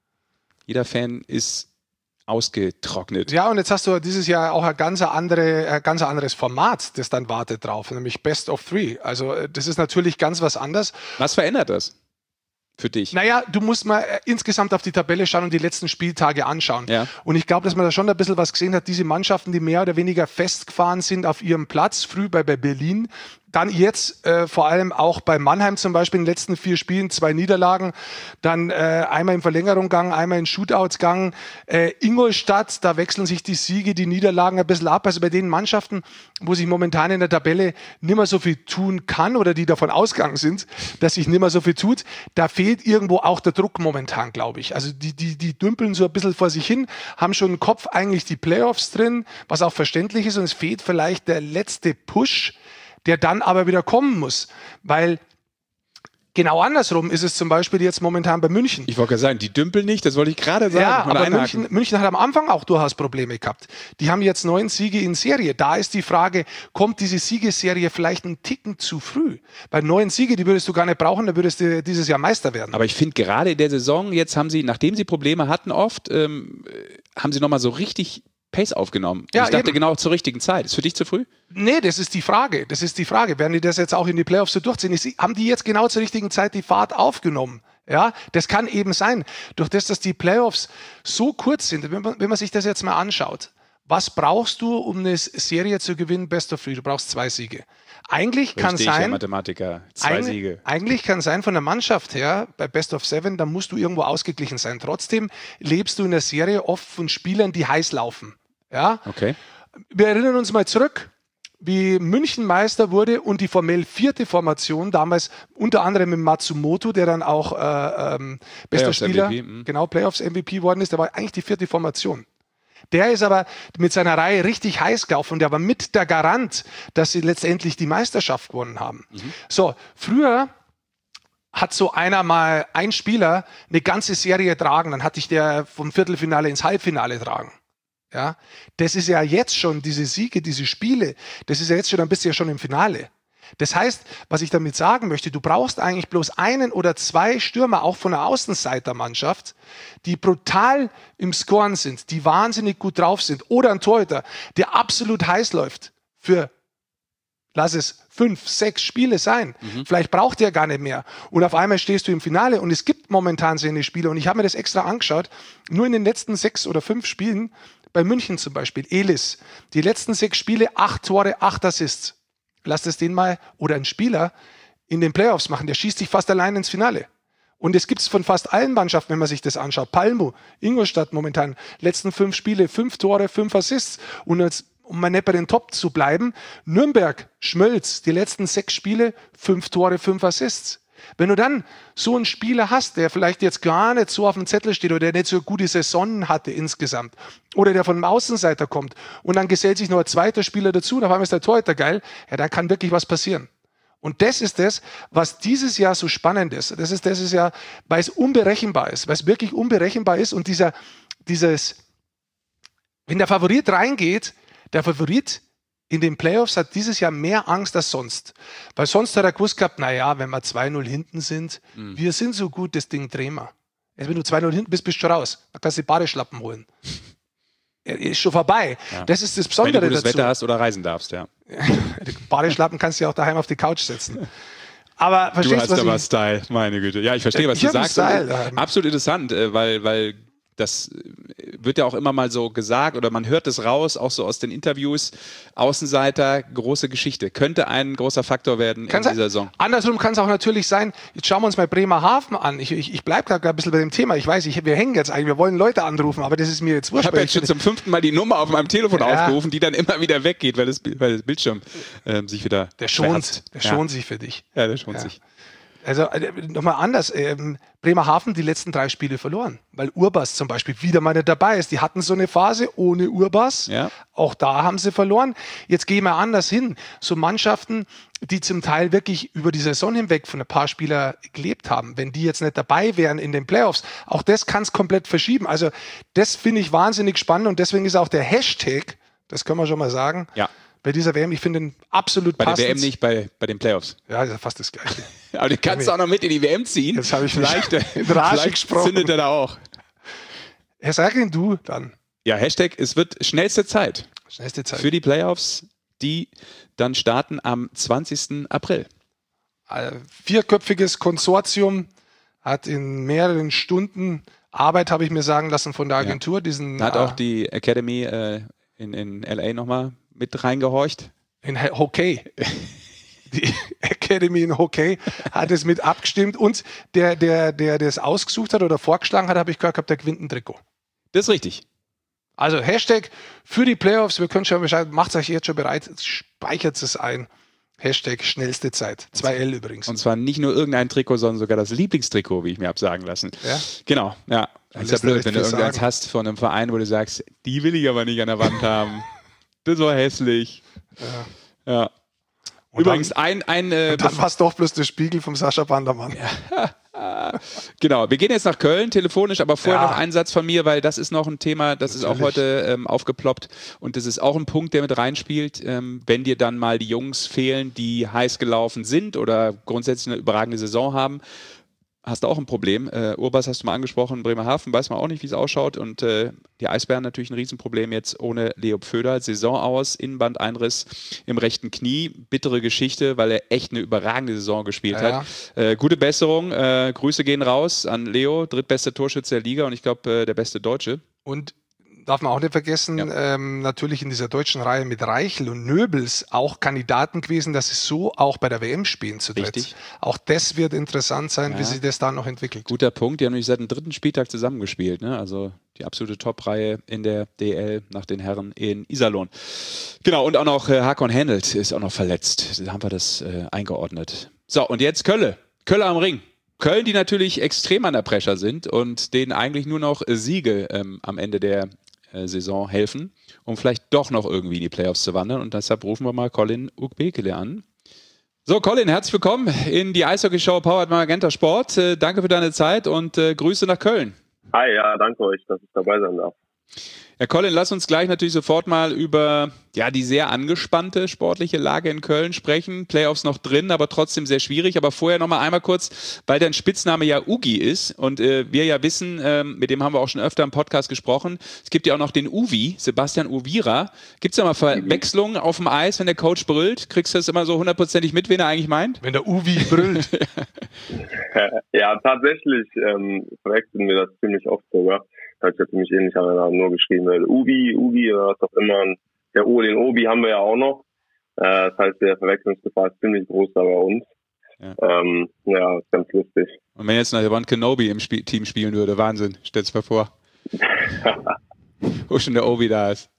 jeder Fan ist ausgetrocknet. Ja, und jetzt hast du dieses Jahr auch ein ganz, andere, ein ganz anderes Format, das dann wartet drauf, nämlich Best of Three. Also das ist natürlich ganz was anderes. Was verändert das für dich? Naja, du musst mal äh, insgesamt auf die Tabelle schauen und die letzten Spieltage anschauen. Ja. Und ich glaube, dass man da schon ein bisschen was gesehen hat, diese Mannschaften, die mehr oder weniger festgefahren sind auf ihrem Platz, früh bei, bei Berlin, dann jetzt äh, vor allem auch bei Mannheim zum Beispiel in den letzten vier Spielen, zwei Niederlagen, dann äh, einmal in Verlängerung gegangen, einmal in Shootouts gegangen. Äh, Ingolstadt, da wechseln sich die Siege, die Niederlagen ein bisschen ab. Also bei den Mannschaften, wo sich momentan in der Tabelle nicht mehr so viel tun kann oder die davon ausgegangen sind, dass sich nicht mehr so viel tut, da fehlt irgendwo auch der Druck momentan, glaube ich. Also die, die, die dümpeln so ein bisschen vor sich hin, haben schon im Kopf eigentlich die Playoffs drin, was auch verständlich ist, und es fehlt vielleicht der letzte Push, der dann aber wieder kommen muss, weil genau andersrum ist es zum Beispiel jetzt momentan bei München. Ich wollte gerade sagen, die dümpeln nicht, das wollte ich gerade sagen. Ja, aber München, München hat am Anfang auch durchaus Probleme gehabt. Die haben jetzt neun Siege in Serie. Da ist die Frage, kommt diese Siegesserie vielleicht einen Ticken zu früh? Weil neun Siege, die würdest du gar nicht brauchen, da würdest du dieses Jahr Meister werden. Aber ich finde gerade in der Saison, jetzt haben sie, nachdem sie Probleme hatten oft, ähm, haben sie nochmal so richtig Pace aufgenommen. Ja, ich dachte eben. genau zur richtigen Zeit. Ist für dich zu früh? Nee, das ist die Frage. Das ist die Frage. Werden die das jetzt auch in die Playoffs so durchziehen? Haben die jetzt genau zur richtigen Zeit die Fahrt aufgenommen? Ja, das kann eben sein. Durch das, dass die Playoffs so kurz sind, wenn man, wenn man sich das jetzt mal anschaut, was brauchst du, um eine Serie zu gewinnen? Best of Three. Du brauchst zwei Siege. Eigentlich Richtig, kann sein, ja, Mathematiker, zwei ein, Siege. Eigentlich kann sein von der Mannschaft her, bei Best of Seven, da musst du irgendwo ausgeglichen sein. Trotzdem lebst du in der Serie oft von Spielern, die heiß laufen. Ja? Okay. Wir erinnern uns mal zurück, wie München Meister wurde und die formell vierte Formation, damals unter anderem mit Matsumoto, der dann auch äh, ähm, bester Playoffs Spieler, M V P, mhm. genau, Playoffs M V P worden ist, der war eigentlich die vierte Formation. Der ist aber mit seiner Reihe richtig heiß gelaufen und der war mit der Garant, dass sie letztendlich die Meisterschaft gewonnen haben. Mhm. So, früher hat so einer mal, ein Spieler, eine ganze Serie tragen, dann hatte ich der vom Viertelfinale ins Halbfinale tragen. Ja, das ist ja jetzt schon, diese Siege, diese Spiele, das ist ja jetzt schon, dann bist du ja schon im Finale. Das heißt, was ich damit sagen möchte, du brauchst eigentlich bloß einen oder zwei Stürmer, auch von der Außenseitermannschaft, die brutal im Scoren sind, die wahnsinnig gut drauf sind, oder ein Torhüter, der absolut heiß läuft für, lass es fünf, sechs Spiele sein. Mhm. Vielleicht braucht er gar nicht mehr. Und auf einmal stehst du im Finale und es gibt momentan so eine Spiele und ich habe mir das extra angeschaut, nur in den letzten sechs oder fünf Spielen, bei München zum Beispiel, Elis, die letzten sechs Spiele, acht Tore, acht Assists. lass das den mal, oder ein Spieler in den Playoffs machen, der schießt sich fast allein ins Finale. Und es gibt es von fast allen Mannschaften, wenn man sich das anschaut. Palmo, Ingolstadt momentan, letzten fünf Spiele, fünf Tore, fünf Assists. Und jetzt, um mal nicht bei den Top zu bleiben, Nürnberg, Schmölz, die letzten sechs Spiele, fünf Tore, fünf Assists. Wenn du dann so einen Spieler hast, der vielleicht jetzt gar nicht so auf dem Zettel steht oder der nicht so eine gute Saison hatte insgesamt oder der von einem Außenseiter kommt und dann gesellt sich noch ein zweiter Spieler dazu und auf einmal ist der Torhüter geil, ja, da kann wirklich was passieren. Und das ist das, was dieses Jahr so spannend ist. Das ist, das ist ja, weil es unberechenbar ist, weil es wirklich unberechenbar ist und dieser, dieses, wenn der Favorit reingeht, der Favorit in den Playoffs hat dieses Jahr mehr Angst als sonst. Weil sonst hat er gewusst gehabt, naja, wenn wir zwei null hinten sind, mhm. wir sind so gut, das Ding drehen wir. Also wenn du zwei null hinten bist, bist du schon raus. Dann kannst du die Badeschlappen holen. Er ist schon vorbei. Ja. Das ist das Besondere dazu. Wenn du gutes dazu. Wetter hast oder reisen darfst, ja. Die Badeschlappen kannst du ja auch daheim auf die Couch setzen. Aber verstehst du, hast was aber ich, Style, meine Güte. Ja, ich verstehe, was ich du sagst. Style, absolut interessant, weil, weil das wird ja auch immer mal so gesagt oder man hört es raus, auch so aus den Interviews. Außenseiter, große Geschichte. Könnte ein großer Faktor werden kann in dieser Saison. Andersrum kann es auch natürlich sein, jetzt schauen wir uns mal Bremerhaven an. Ich, ich, ich bleibe gerade ein bisschen bei dem Thema. Ich weiß, ich, wir hängen jetzt eigentlich, wir wollen Leute anrufen, aber das ist mir jetzt wurscht. Ich habe jetzt schon zum fünften Mal die Nummer auf meinem Telefon ja. aufgerufen, die dann immer wieder weggeht, weil das, weil das Bildschirm äh, sich wieder Der schont, der ja. schont sich für dich. Ja, der schont ja. sich. Also nochmal anders, ähm, Bremerhaven die letzten drei Spiele verloren, weil Urbas zum Beispiel wieder mal nicht dabei ist. Die hatten so eine Phase ohne Urbas, ja. auch da haben sie verloren. Jetzt gehen wir anders hin. So Mannschaften, die zum Teil wirklich über die Saison hinweg von ein paar Spielern gelebt haben, wenn die jetzt nicht dabei wären in den Playoffs, auch das kann es komplett verschieben. Also das finde ich wahnsinnig spannend und deswegen ist auch der Hashtag, das können wir schon mal sagen, ja. bei dieser W M, ich finde ihn absolut passend. passend. Bei der W M nicht, bei, bei den Playoffs. Ja, das ist fast das Gleiche. Aber den kannst du auch noch mit in die W M ziehen. Jetzt habe ich vielleicht, vielleicht gesprochen. Zündet er da auch. Herr Serkin, du dann. Ja, Hashtag, es wird schnellste Zeit. Schnellste Zeit. Für die Playoffs, die dann starten am zwanzigsten April. Ein vierköpfiges Konsortium hat in mehreren Stunden Arbeit, habe ich mir sagen lassen, von der Agentur. Ja. Diesen, da hat auch die Academy äh, in, in L A nochmal mit reingehorcht. In Hockey. Die Academy in Hockey hat es mit abgestimmt und der, der, der das ausgesucht hat oder vorgeschlagen hat, habe ich gehört gehabt, der gewinnt ein Trikot. Das ist richtig. Also Hashtag für die Playoffs, wir können schon Bescheid, macht euch jetzt schon bereit, speichert es ein. Hashtag schnellste Zeit. zwei L übrigens. Und zwar nicht nur irgendein Trikot, sondern sogar das Lieblingstrikot, wie ich mir habe sagen lassen. Ja? Genau, ja. Das ist ja blöd, wenn du irgendwas hast von einem Verein, wo du sagst, die will ich aber nicht an der Wand haben. Das war hässlich. Ja. ja. Und übrigens, dann, ein... ein äh, dann war es doch bloß der Spiegel vom Sascha Bandermann. Ja. Genau, wir gehen jetzt nach Köln, telefonisch, aber vorher ja. noch ein Satz von mir, weil das ist noch ein Thema, das Natürlich. ist auch heute ähm, aufgeploppt und das ist auch ein Punkt, der mit reinspielt, ähm, wenn dir dann mal die Jungs fehlen, die heiß gelaufen sind oder grundsätzlich eine überragende Saison haben, hast du auch ein Problem. Äh, Urbas hast du mal angesprochen, Bremerhaven, weiß man auch nicht, wie es ausschaut und äh, die Eisbären natürlich ein Riesenproblem jetzt ohne Leo Pföder. Saison aus, Innenbandeinriss im rechten Knie, bittere Geschichte, weil er echt eine überragende Saison gespielt ja. hat. Äh, gute Besserung, äh, Grüße gehen raus an Leo, drittbester Torschütze der Liga und ich glaube äh, der beste Deutsche. Und darf man auch nicht vergessen, ja. ähm, natürlich in dieser deutschen Reihe mit Reichel und Nöbels auch Kandidaten gewesen, dass sie so auch bei der W M spielen zu dritt. Richtig. Auch das wird interessant sein, ja. wie sich das da noch entwickelt. Guter Punkt, die haben nämlich seit dem dritten Spieltag zusammengespielt, ne? Also die absolute Top-Reihe in der D L nach den Herren in Iserlohn. Genau, und auch noch äh, Hakon Händelt ist auch noch verletzt. Da haben wir das äh, eingeordnet. So, und jetzt Kölle. Kölle am Ring. Köln, die natürlich extrem an der Pressure sind und denen eigentlich nur noch Siege ähm, am Ende der Saison helfen, um vielleicht doch noch irgendwie in die Playoffs zu wandern. Und deshalb rufen wir mal Colin Ugbekele an. So, Colin, herzlich willkommen in die Eishockey-Show Powered by Magenta Sport. Äh, danke für deine Zeit und äh, Grüße nach Köln. Hi, ja, danke euch, dass ich dabei sein darf. Ja, Colin, lass uns gleich natürlich sofort mal über ja, die sehr angespannte sportliche Lage in Köln sprechen. Playoffs noch drin, aber trotzdem sehr schwierig. Aber vorher noch mal einmal kurz, weil dein Spitzname ja Ugi ist und äh, wir ja wissen, äh, mit dem haben wir auch schon öfter im Podcast gesprochen, es gibt ja auch noch den Uvi, Sebastian Uvira. Gibt es da mal Verwechslungen auf dem Eis, wenn der Coach brüllt? Kriegst du das immer so hundertprozentig mit, wen er eigentlich meint? Wenn der Uvi brüllt. Ja, tatsächlich ähm, verwechseln wir das ziemlich oft sogar. Da hat ja ziemlich ähnlich, haben wir nur geschrieben, Ubi, Ubi, was auch immer. Der O, den Obi haben wir ja auch noch. Äh, das heißt, der Verwechslungsgefahr ist ziemlich groß da bei uns. Ja, ähm, ja, ist ganz lustig. Und wenn jetzt noch Obi-Wan Kenobi im Spiel, Team spielen würde, Wahnsinn, stell's mal vor. Wo schon der Obi da ist.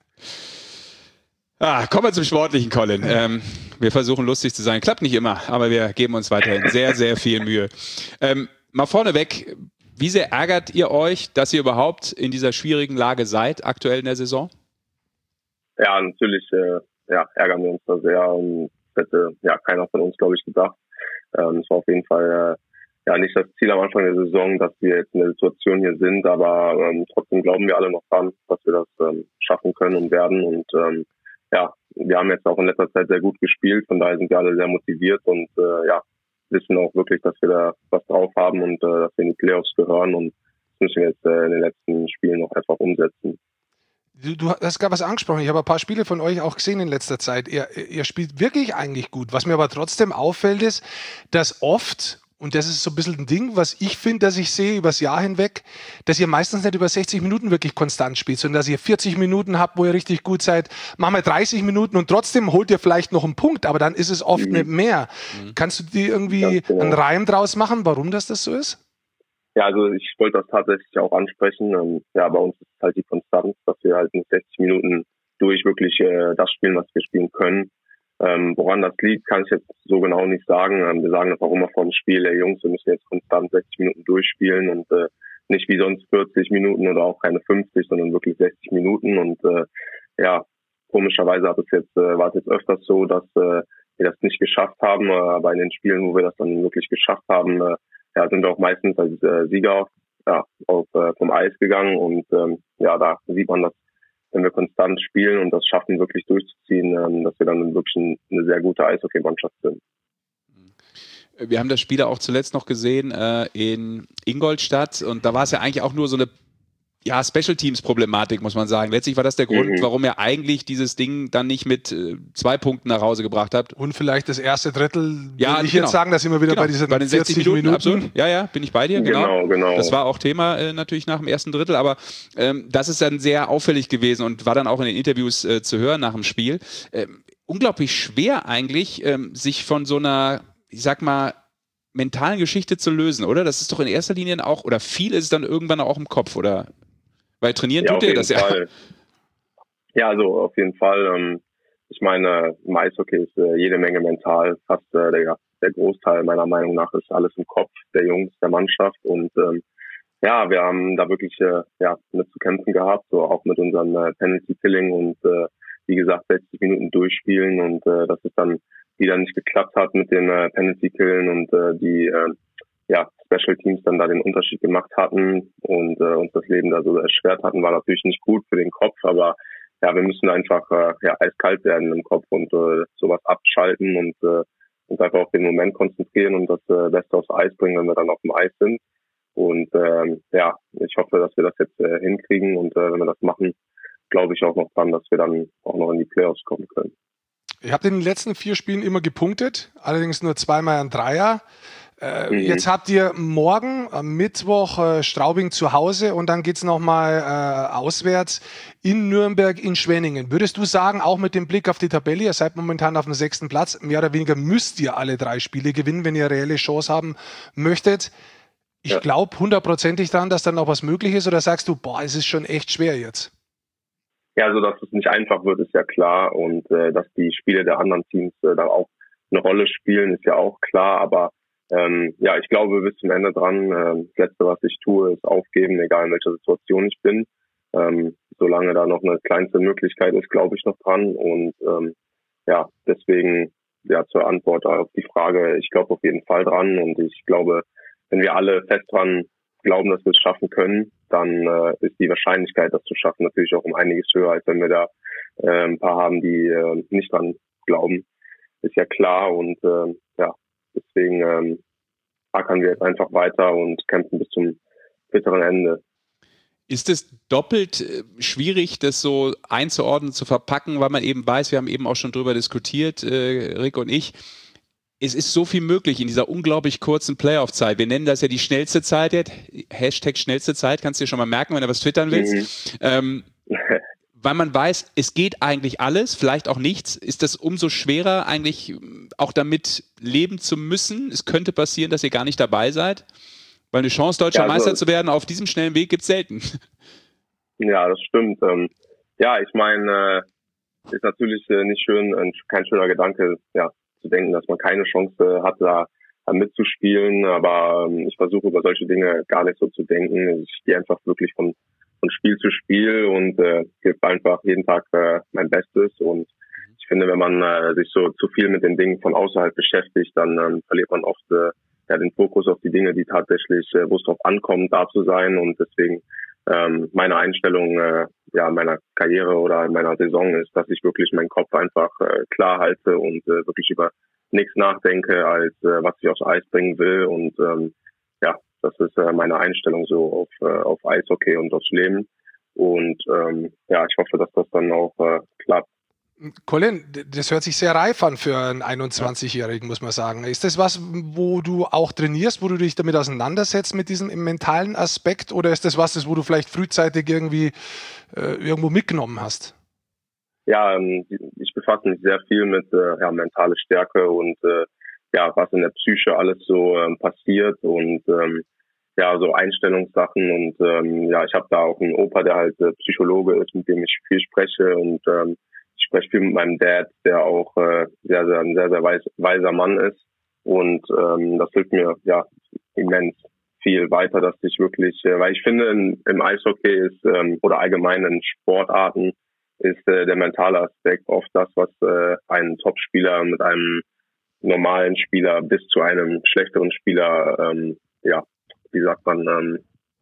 Ah, kommen wir zum Sportlichen, Colin. Ähm, wir versuchen lustig zu sein. Klappt nicht immer, aber wir geben uns weiterhin sehr, sehr viel Mühe. Ähm, mal vorneweg, wie sehr ärgert ihr euch, dass ihr überhaupt in dieser schwierigen Lage seid, aktuell in der Saison? Ja, natürlich äh, ja, ärgern wir uns da sehr. Und das hätte ja keiner von uns, glaube ich, gedacht. Ähm, es war auf jeden Fall äh, ja nicht das Ziel am Anfang der Saison, dass wir jetzt in der Situation hier sind, aber ähm, trotzdem glauben wir alle noch dran, dass wir das ähm, schaffen können und werden. Und ähm, ja, wir haben jetzt auch in letzter Zeit sehr gut gespielt, von daher sind wir alle sehr motiviert und äh, ja, wissen auch wirklich, dass wir da was drauf haben und äh, dass wir in die Playoffs gehören, und das müssen wir jetzt äh, in den letzten Spielen noch einfach umsetzen. Du, du hast gerade was angesprochen. Ich habe ein paar Spiele von euch auch gesehen in letzter Zeit. Ihr, ihr spielt wirklich eigentlich gut. Was mir aber trotzdem auffällt, ist, dass oft, und das ist so ein bisschen ein Ding, was ich finde, dass ich sehe übers Jahr hinweg, dass ihr meistens nicht über sechzig Minuten wirklich konstant spielt, sondern dass ihr vierzig Minuten habt, wo ihr richtig gut seid. Machen wir dreißig Minuten und trotzdem holt ihr vielleicht noch einen Punkt, aber dann ist es oft mhm. nicht mehr. Mhm. Kannst du dir irgendwie genau. einen Reim draus machen, warum das, das so ist? Ja, also ich wollte das tatsächlich auch ansprechen. Ähm, ja, bei uns ist halt die Konstanz, dass wir halt in sechzig Minuten durch wirklich äh, das spielen, was wir spielen können. Ähm, woran das liegt, kann ich jetzt so genau nicht sagen. Ähm, wir sagen das auch immer vor dem Spiel, ey Jungs, wir müssen jetzt konstant sechzig Minuten durchspielen und äh, nicht wie sonst vierzig Minuten oder auch keine fünfzig, sondern wirklich sechzig Minuten. Und äh, ja, komischerweise hat es jetzt, äh, war es jetzt öfters so, dass äh, wir das nicht geschafft haben, äh, aber in den Spielen, wo wir das dann wirklich geschafft haben, äh, ja, sind wir auch meistens als äh, Sieger ja, auf, äh, vom Eis gegangen, und ähm, ja, da sieht man, dass wenn wir konstant spielen und das schaffen, wirklich durchzuziehen, ähm, dass wir dann wirklich ein, eine sehr gute Eishockey-Mannschaft sind. Wir haben das Spiel auch zuletzt noch gesehen äh, in Ingolstadt, und da war es ja eigentlich auch nur so eine ja, Special-Teams-Problematik, muss man sagen. Letztlich war das der Grund, mhm. warum ihr eigentlich dieses Ding dann nicht mit äh, zwei Punkten nach Hause gebracht habt. Und vielleicht das erste Drittel, ja, will ich genau. jetzt sagen, dass immer wieder genau. bei diesen bei den sechzig Minuten, Minuten. Absolut. Ja, ja, bin ich bei dir, genau. genau, genau. Das war auch Thema äh, natürlich nach dem ersten Drittel, aber ähm, das ist dann sehr auffällig gewesen und war dann auch in den Interviews äh, zu hören nach dem Spiel. Ähm, unglaublich schwer eigentlich, ähm, sich von so einer, ich sag mal, mentalen Geschichte zu lösen, oder? Das ist doch in erster Linie auch, oder viel ist es dann irgendwann auch im Kopf, oder? Weil trainieren ja, tut ihr das ja. Fall. Ja, also auf jeden Fall. Ähm, ich meine, im Eishockey ist äh, jede Menge mental. Fast äh, der, der Großteil meiner Meinung nach ist alles im Kopf der Jungs, der Mannschaft. Und ähm, ja, wir haben da wirklich äh, ja, mit zu kämpfen gehabt, so auch mit unserem äh, Penalty-Killing und äh, wie gesagt sechzig Minuten durchspielen, und äh, dass es dann wieder nicht geklappt hat mit dem äh, Penalty-Killen und äh, die äh, ja, Special Teams dann da den Unterschied gemacht hatten und äh, uns das Leben da so erschwert hatten, war natürlich nicht gut für den Kopf, aber ja, wir müssen einfach äh, ja, eiskalt werden im Kopf und äh, sowas abschalten und äh, uns einfach auf den Moment konzentrieren und das äh, Beste aufs Eis bringen, wenn wir dann auf dem Eis sind. Und ähm, ja, ich hoffe, dass wir das jetzt äh, hinkriegen, und äh, wenn wir das machen, glaube ich auch noch dran, dass wir dann auch noch in die Playoffs kommen können. Ihr habt in den letzten vier Spielen immer gepunktet, allerdings nur zweimal ein Dreier. Äh, mhm. Jetzt habt ihr morgen am Mittwoch äh, Straubing zu Hause, und dann geht's nochmal äh, auswärts in Nürnberg, in Schwenningen. Würdest du sagen, auch mit dem Blick auf die Tabelle, ihr seid momentan auf dem sechsten Platz, mehr oder weniger müsst ihr alle drei Spiele gewinnen, wenn ihr eine reelle Chance haben möchtet. Ich ja. glaube hundertprozentig daran, dass dann noch was möglich ist, oder sagst du, boah, es ist schon echt schwer jetzt? Ja, also dass es nicht einfach wird, ist ja klar, und äh, dass die Spiele der anderen Teams äh, da auch eine Rolle spielen, ist ja auch klar, aber ähm, ja, ich glaube bis zum Ende dran, äh, das Letzte, was ich tue, ist aufgeben, egal in welcher Situation ich bin. Ähm, solange da noch eine kleinste Möglichkeit ist, glaube ich noch dran, und ähm, ja, deswegen ja zur Antwort auf die Frage, ich glaube auf jeden Fall dran, und ich glaube, wenn wir alle fest dran glauben, dass wir es schaffen können, dann äh, ist die Wahrscheinlichkeit, das zu schaffen, natürlich auch um einiges höher, als wenn wir da äh, ein paar haben, die äh, nicht dran glauben. Ist ja klar, und äh, ja, deswegen ähm, ackern wir jetzt einfach weiter und kämpfen bis zum bitteren Ende. Ist es doppelt äh, schwierig, das so einzuordnen, zu verpacken, weil man eben weiß, wir haben eben auch schon drüber diskutiert, äh, Rick und ich, es ist so viel möglich in dieser unglaublich kurzen Playoff-Zeit. Wir nennen das ja die schnellste Zeit jetzt. Hashtag schnellste Zeit, kannst du dir schon mal merken, wenn du was twittern willst. Mhm. Ähm, weil man weiß, es geht eigentlich alles, vielleicht auch nichts, ist das umso schwerer eigentlich auch damit leben zu müssen. Es könnte passieren, dass ihr gar nicht dabei seid, weil eine Chance, deutscher Ja, also, Meister zu werden, auf diesem schnellen Weg gibt es selten. Ja, das stimmt. Ähm, ja, ich meine, äh, ist natürlich äh, nicht schön, äh, kein schöner Gedanke, ja, zu denken, dass man keine Chance hat, da mitzuspielen, aber ähm, ich versuche über solche Dinge gar nicht so zu denken. Ich gehe einfach wirklich von, von Spiel zu Spiel und äh, gebe einfach jeden Tag äh, mein Bestes, und ich finde, wenn man äh, sich so zu viel mit den Dingen von außerhalb beschäftigt, dann ähm, verliert man oft äh, ja, den Fokus auf die Dinge, die tatsächlich, äh, wo es drauf ankommt, da zu sein, und deswegen ähm, meine Einstellung äh, ja meiner Karriere oder meiner Saison ist, dass ich wirklich meinen Kopf einfach äh, klar halte und äh, wirklich über nichts nachdenke, als äh, was ich aufs Eis bringen will, und ähm, ja, das ist äh, meine Einstellung so auf äh, auf Eishockey und aufs Leben, und ähm, ja, ich hoffe, dass das dann auch äh, klappt. Colin, das hört sich sehr reif an für einen einundzwanzigjährigen, muss man sagen. Ist das was, wo du auch trainierst, wo du dich damit auseinandersetzt mit diesem mentalen Aspekt, oder ist das was, das, wo du vielleicht frühzeitig irgendwie äh, irgendwo mitgenommen hast? Ja, ähm, ich befasse mich sehr viel mit äh, ja, mentale Stärke und äh, ja, was in der Psyche alles so ähm, passiert, und ähm, ja, so Einstellungssachen, und ähm, ja, ich habe da auch einen Opa, der halt äh, Psychologe ist, mit dem ich viel spreche, und ähm, ich spreche viel mit meinem Dad, der auch äh, sehr, sehr, ein sehr, sehr weis, weiser Mann ist, und ähm, das hilft mir ja immens viel weiter, dass ich wirklich, äh, weil ich finde, in, im Eishockey ist ähm, oder allgemein in Sportarten ist äh, der mentale Aspekt oft das, was äh, einen Top-Spieler mit einem normalen Spieler bis zu einem schlechteren Spieler, ähm, ja, wie sagt man, ähm,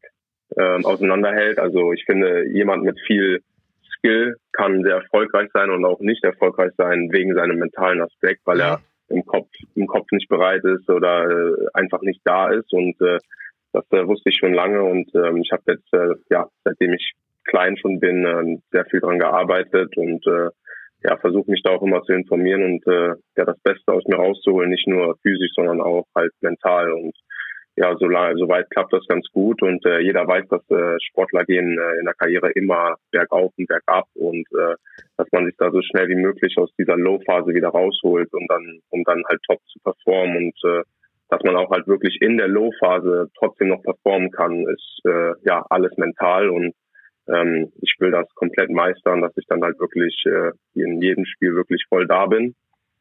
ähm, auseinanderhält. Also ich finde, jemand mit viel Skill kann sehr erfolgreich sein und auch nicht erfolgreich sein wegen seinem mentalen Aspekt, weil er im Kopf im Kopf nicht bereit ist oder äh, einfach nicht da ist, und äh, das äh, wusste ich schon lange, und ähm, ich habe jetzt, äh, ja, seitdem ich klein schon bin, äh, sehr viel dran gearbeitet, und äh, ja, versuche mich da auch immer zu informieren und äh, ja, das Beste aus mir rauszuholen, nicht nur physisch, sondern auch halt mental, und ja, so soweit klappt das ganz gut, und äh, jeder weiß, dass äh, Sportler gehen äh, in der Karriere immer bergauf und bergab, und äh, dass man sich da so schnell wie möglich aus dieser Low-Phase wieder rausholt, und dann, um dann halt top zu performen, und äh, dass man auch halt wirklich in der Low-Phase trotzdem noch performen kann, ist äh, ja alles mental, und ähm, ich will das komplett meistern, dass ich dann halt wirklich äh, in jedem Spiel wirklich voll da bin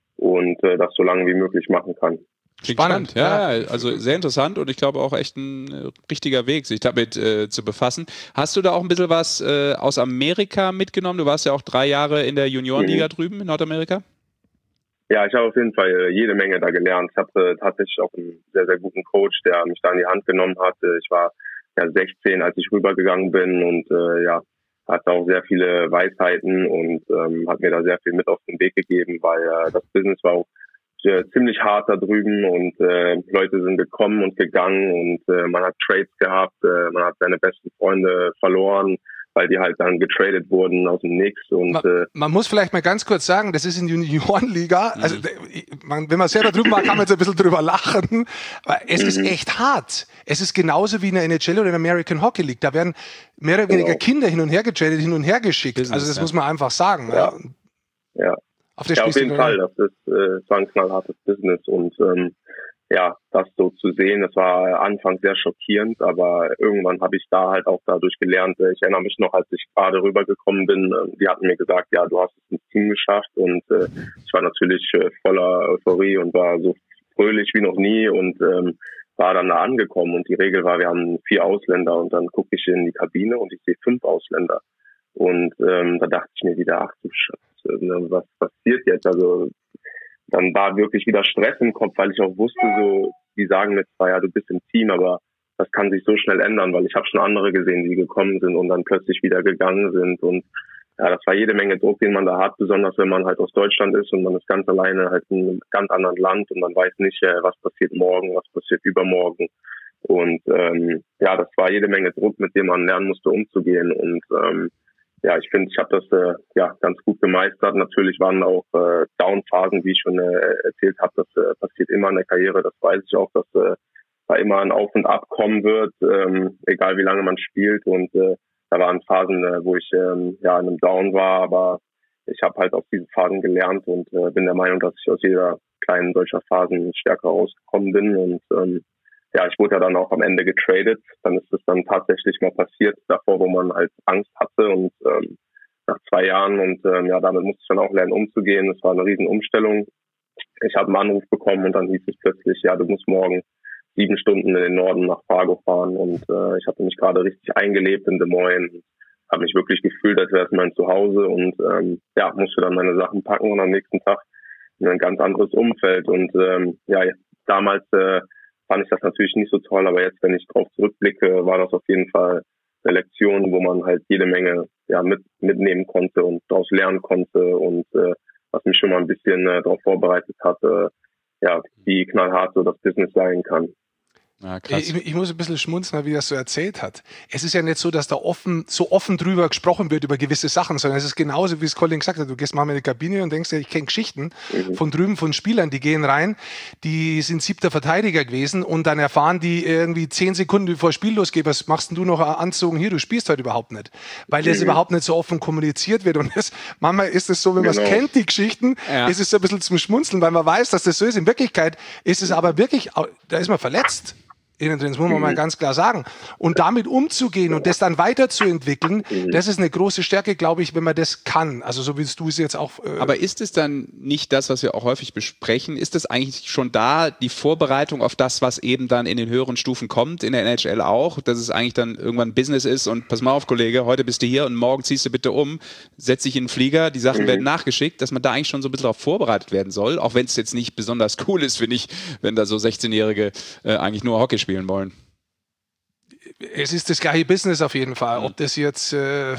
und äh, das so lange wie möglich machen kann. Spannend, ja, ja, also sehr interessant, und ich glaube auch echt ein äh, richtiger Weg, sich damit äh, zu befassen. Hast du da auch ein bisschen was äh, aus Amerika mitgenommen? Du warst ja auch drei Jahre in der Juniorenliga mhm. drüben in Nordamerika. Ja, ich habe auf jeden Fall jede Menge da gelernt. Ich hatte tatsächlich auch einen sehr, sehr guten Coach, der mich da in die Hand genommen hat. Ich war ja sechzehn, als ich rübergegangen bin, und äh, ja, hatte auch sehr viele Weisheiten und ähm, hat mir da sehr viel mit auf den Weg gegeben, weil äh, das Business war auch äh, ziemlich hart da drüben, und äh, Leute sind gekommen und gegangen, und äh, man hat Trades gehabt, äh, man hat seine besten Freunde verloren, weil die halt dann getradet wurden aus dem Nix. Und man, äh, man muss vielleicht mal ganz kurz sagen, das ist in der Juniorenliga, also man, wenn man selber drüben war, kann man jetzt ein bisschen drüber lachen, aber es mhm. ist echt hart. Es ist genauso wie in der N H L oder in der American Hockey League. Da werden mehr oder weniger genau. Kinder hin und her getradet, hin und her geschickt. Business, also das ja. muss man einfach sagen. Ja, ja. ja. Auf, der ja, auf jeden Fall. Das ist äh, war ein knallhartes Business, und ähm, ja, das so zu sehen, das war anfangs sehr schockierend, aber irgendwann habe ich da halt auch dadurch gelernt. Ich erinnere mich noch, als ich gerade rübergekommen bin, die hatten mir gesagt, ja, du hast es ins Team geschafft, und äh, ich war natürlich äh, voller Euphorie und war so fröhlich wie noch nie, und ähm, war dann da angekommen, und die Regel war, wir haben vier Ausländer, und dann gucke ich in die Kabine und ich sehe fünf Ausländer, und ähm, da dachte ich mir wieder, ach du Scheiße, was passiert jetzt? Also dann war wirklich wieder Stress im Kopf, weil ich auch wusste, so, die sagen mir zwar, ja, du bist im Team, aber das kann sich so schnell ändern, weil ich habe schon andere gesehen, die gekommen sind und dann plötzlich wieder gegangen sind, und ja, das war jede Menge Druck, den man da hat, besonders wenn man halt aus Deutschland ist und man ist ganz alleine halt in einem ganz anderen Land, und man weiß nicht, was passiert morgen, was passiert übermorgen, und ähm, ja, das war jede Menge Druck, mit dem man lernen musste, umzugehen, und ähm, ja, ich finde, ich habe das äh, ja ganz gut gemeistert. Natürlich waren auch äh, Downphasen, wie ich schon äh, erzählt habe. Das äh, passiert immer in der Karriere. Das weiß ich auch, dass äh, da immer ein Auf und Ab kommen wird, ähm, egal wie lange man spielt. Und äh, da waren Phasen, äh, wo ich ähm, ja in einem Down war, aber ich habe halt aus diesen Phasen gelernt und äh, bin der Meinung, dass ich aus jeder kleinen solcher Phasen stärker rausgekommen bin. Und ähm, ja, ich wurde ja dann auch am Ende getradet. Dann ist es dann tatsächlich mal passiert, davor, wo man halt Angst hatte und ähm, nach zwei Jahren und ähm, ja, damit musste ich dann auch lernen, umzugehen. Das war eine riesen Umstellung. Ich habe einen Anruf bekommen und dann hieß es plötzlich, ja, du musst morgen sieben Stunden in den Norden nach Fargo fahren und äh, ich hatte mich gerade richtig eingelebt in Des Moines, habe mich wirklich gefühlt, als wäre es mein Zuhause und ähm, ja, musste dann meine Sachen packen und am nächsten Tag in ein ganz anderes Umfeld und ähm, ja, damals äh, fand ich das natürlich nicht so toll, aber jetzt, wenn ich drauf zurückblicke, war das auf jeden Fall eine Lektion, wo man halt jede Menge ja mit mitnehmen konnte und daraus lernen konnte und äh, was mich schon mal ein bisschen äh, darauf vorbereitet hat, äh, ja, wie knallhart so das Business sein kann. Ja, krass. Ich, ich muss ein bisschen schmunzeln, wie er das so erzählt hat. Es ist ja nicht so, dass da offen, so offen drüber gesprochen wird über gewisse Sachen, sondern es ist genauso, wie es Colin gesagt hat. Du gehst mal in die Kabine und denkst dir, ich kenne Geschichten mhm. von drüben von Spielern, die gehen rein, die sind siebter Verteidiger gewesen und dann erfahren die irgendwie zehn Sekunden bevor Spiel losgeht, was machst denn du noch anzogen hier, du spielst heute überhaupt nicht. Weil mhm. das überhaupt nicht so offen kommuniziert wird und das, manchmal ist es so, wenn man es genau. kennt, die Geschichten, ja. ist es so ein bisschen zum Schmunzeln, weil man weiß, dass das so ist. In Wirklichkeit ist es aber wirklich, da ist man verletzt. Innen drin, das muss man mal ganz klar sagen. Und damit umzugehen und das dann weiterzuentwickeln, das ist eine große Stärke, glaube ich, wenn man das kann. Also so wie du es jetzt auch... Äh Aber ist es dann nicht das, was wir auch häufig besprechen? Ist es eigentlich schon da, die Vorbereitung auf das, was eben dann in den höheren Stufen kommt, in der N H L auch, dass es eigentlich dann irgendwann Business ist und pass mal auf, Kollege, heute bist du hier und morgen ziehst du bitte um, setz dich in den Flieger, die Sachen mhm. werden nachgeschickt, dass man da eigentlich schon so ein bisschen darauf vorbereitet werden soll, auch wenn es jetzt nicht besonders cool ist, finde ich, wenn da so sechzehnjährige äh, eigentlich nur Hockey spielen wollen. Es ist das gleiche Business auf jeden Fall. Ob das jetzt, äh,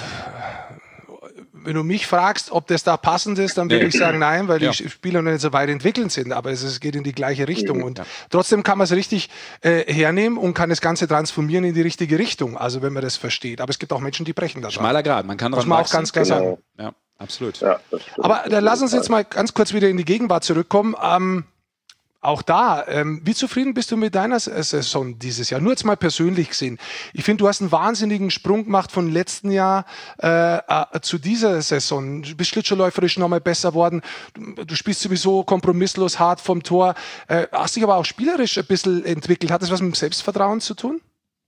wenn du mich fragst, ob das da passend ist, dann würde nee. ich sagen nein, weil ja. die Spieler noch nicht so weit entwickelt sind. Aber es, es geht in die gleiche Richtung. Und ja. trotzdem kann man es richtig äh, hernehmen und kann das Ganze transformieren in die richtige Richtung. Also wenn man das versteht. Aber es gibt auch Menschen, die brechen daran. Schmaler Grad, man kann das muss man auch ganz klar genau. sagen. Ja, absolut. Ja, Aber dann lass uns jetzt mal ganz kurz wieder in die Gegenwart zurückkommen. Ähm, Auch da, ähm, wie zufrieden bist du mit deiner Saison dieses Jahr? Nur jetzt mal persönlich gesehen. Ich finde, du hast einen wahnsinnigen Sprung gemacht von letzten Jahr äh, äh, zu dieser Saison. Du bist schlittschuhläuferisch nochmal besser worden. Du, du spielst sowieso kompromisslos hart vom Tor. Äh, hast dich aber auch spielerisch ein bisschen entwickelt. Hat das was mit dem Selbstvertrauen zu tun?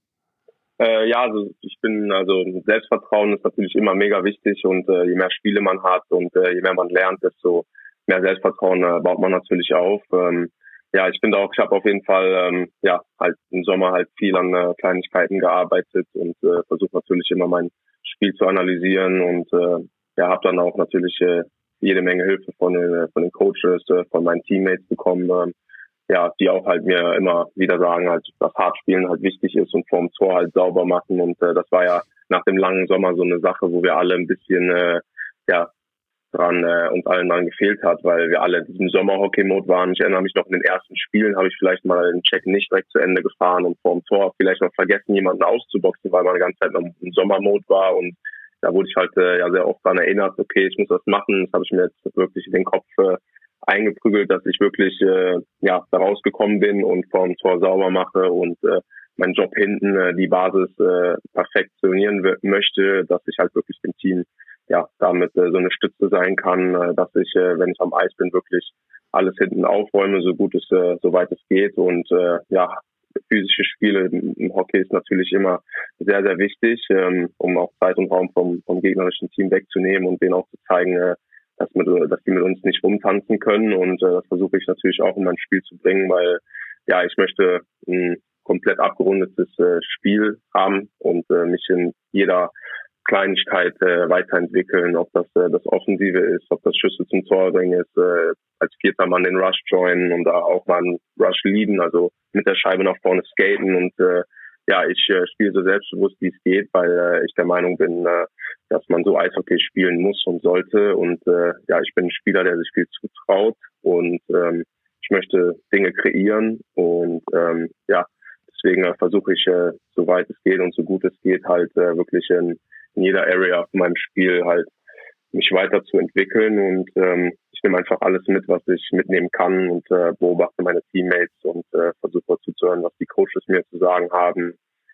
Äh, ja, also ich bin, also Selbstvertrauen ist natürlich immer mega wichtig und äh, je mehr Spiele man hat und äh, je mehr man lernt, desto mehr Selbstvertrauen äh, baut man natürlich auf. Ähm, Ja, ich finde auch, ich habe auf jeden Fall ähm, ja halt im Sommer halt viel an äh, Kleinigkeiten gearbeitet und äh, versuche natürlich immer mein Spiel zu analysieren und äh, ja habe dann auch natürlich äh, jede Menge Hilfe von den von den Coaches, äh, von meinen Teammates bekommen, äh, ja, die auch halt mir immer wieder sagen, halt, dass Hartspielen halt wichtig ist und vorm Tor halt sauber machen und äh, das war ja nach dem langen Sommer so eine Sache, wo wir alle ein bisschen äh, ja dran äh, uns allen dran gefehlt hat, weil wir alle in diesem Sommerhockey-Mode waren. Ich erinnere mich noch, in den ersten Spielen habe ich vielleicht mal den Check nicht direkt zu Ende gefahren und vorm Tor vielleicht noch vergessen, jemanden auszuboxen, weil man die ganze Zeit noch im Sommermode war und da wurde ich halt äh, ja sehr oft daran erinnert, okay, ich muss das machen. Das habe ich mir jetzt wirklich in den Kopf äh, eingeprügelt, dass ich wirklich äh, ja da rausgekommen bin und vorm Tor sauber mache und äh, meinen Job hinten, äh, die Basis äh, perfektionieren möchte, dass ich halt wirklich dem Team ja damit äh, so eine Stütze sein kann, äh, dass ich, äh, wenn ich am Eis bin, wirklich alles hinten aufräume, so gut es, äh, soweit es geht. Und äh, ja, physische Spiele im Hockey ist natürlich immer sehr, sehr wichtig, ähm, um auch Zeit und Raum vom, vom gegnerischen Team wegzunehmen und denen auch zu zeigen, äh, dass, mit, dass die mit uns nicht rumtanzen können. Und äh, das versuche ich natürlich auch in mein Spiel zu bringen, weil ja, ich möchte ein komplett abgerundetes äh, Spiel haben und äh, mich in jeder Kleinigkeit äh, weiterentwickeln, ob das äh, das Offensive ist, ob das Schüsse zum Tor bringen ist, äh, als vierter Mann den Rush joinen und da auch mal einen Rush leaden, also mit der Scheibe nach vorne skaten und äh, ja, ich äh, spiele so selbstbewusst, wie es geht, weil äh, ich der Meinung bin, äh, dass man so Eishockey spielen muss und sollte und äh, ja, ich bin ein Spieler, der sich viel zutraut und ähm, ich möchte Dinge kreieren und ähm, ja, deswegen äh, versuche ich, äh, soweit es geht und so gut es geht, halt äh, wirklich in in jeder Area von meinem Spiel halt mich weiterzuentwickeln und ähm, ich nehme einfach alles mit, was ich mitnehmen kann und äh, beobachte meine Teammates und äh, versuche zuzuhören, was die Coaches mir zu sagen haben.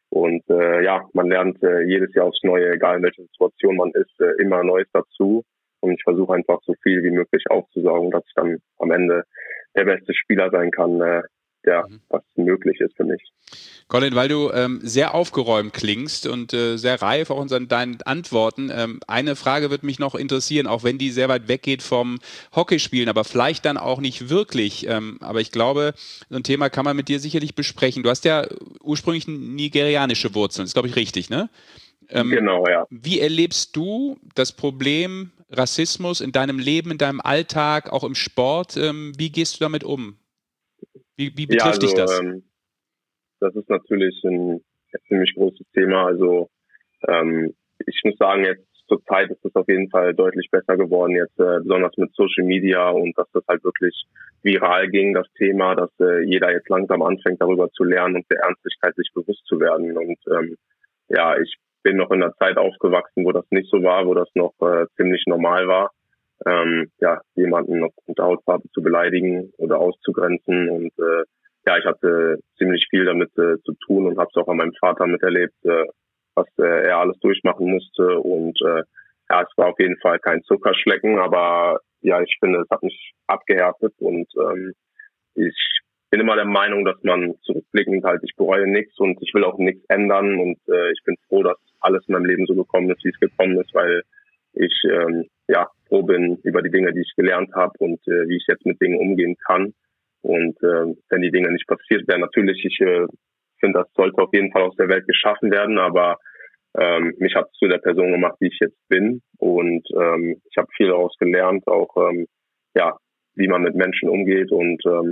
Und äh, ja, man lernt äh, jedes Jahr aufs Neue, egal in welcher Situation man ist, äh, immer Neues dazu. Und ich versuche einfach so viel wie möglich aufzusaugen, dass ich dann am Ende der beste Spieler sein kann, äh, ja, was möglich ist für mich. Colin, weil du ähm, sehr aufgeräumt klingst und äh, sehr reif auch in deinen Antworten. Ähm, eine Frage wird mich noch interessieren, auch wenn die sehr weit weggeht vom Hockeyspielen, aber vielleicht dann auch nicht wirklich. Ähm, aber ich glaube, so ein Thema kann man mit dir sicherlich besprechen. Du hast ja ursprünglich nigerianische Wurzeln, das ist, glaube ich, richtig, ne? Ähm, genau, ja. Wie erlebst du das Problem Rassismus in deinem Leben, in deinem Alltag, auch im Sport? Ähm, wie gehst du damit um? Wie, wie betrifft ja, also, dich das? Ähm, das ist natürlich ein ziemlich großes Thema. Also ähm, ich muss sagen, jetzt zur Zeit ist es auf jeden Fall deutlich besser geworden, jetzt äh, besonders mit Social Media und dass das halt wirklich viral ging, das Thema, dass äh, jeder jetzt langsam anfängt, darüber zu lernen und der Ernstigkeit sich bewusst zu werden. Und ähm, ja, ich bin noch in einer Zeit aufgewachsen, wo das nicht so war, wo das noch äh, ziemlich normal war. Ähm, ja, jemanden aufgrund der Hautfarbe zu beleidigen oder auszugrenzen. Und äh, ja, ich hatte ziemlich viel damit äh, zu tun und habe es auch an meinem Vater miterlebt, äh, was äh, er alles durchmachen musste. Und äh, ja, es war auf jeden Fall kein Zuckerschlecken, aber ja, ich finde, es hat mich abgehärtet und ähm, ich bin immer der Meinung, dass man zurückblickend halt, ich bereue nichts und ich will auch nichts ändern und äh, ich bin froh, dass alles in meinem Leben so gekommen ist, wie es gekommen ist, weil ich ähm, ja froh bin über die Dinge, die ich gelernt habe und äh, wie ich jetzt mit Dingen umgehen kann. Und äh, wenn die Dinge nicht passiert wären, natürlich, ich äh, finde, das sollte auf jeden Fall aus der Welt geschaffen werden, aber ähm, mich hat es zu der Person gemacht, die ich jetzt bin. Und ähm, ich habe viel daraus gelernt, auch ähm, ja, wie man mit Menschen umgeht und ähm,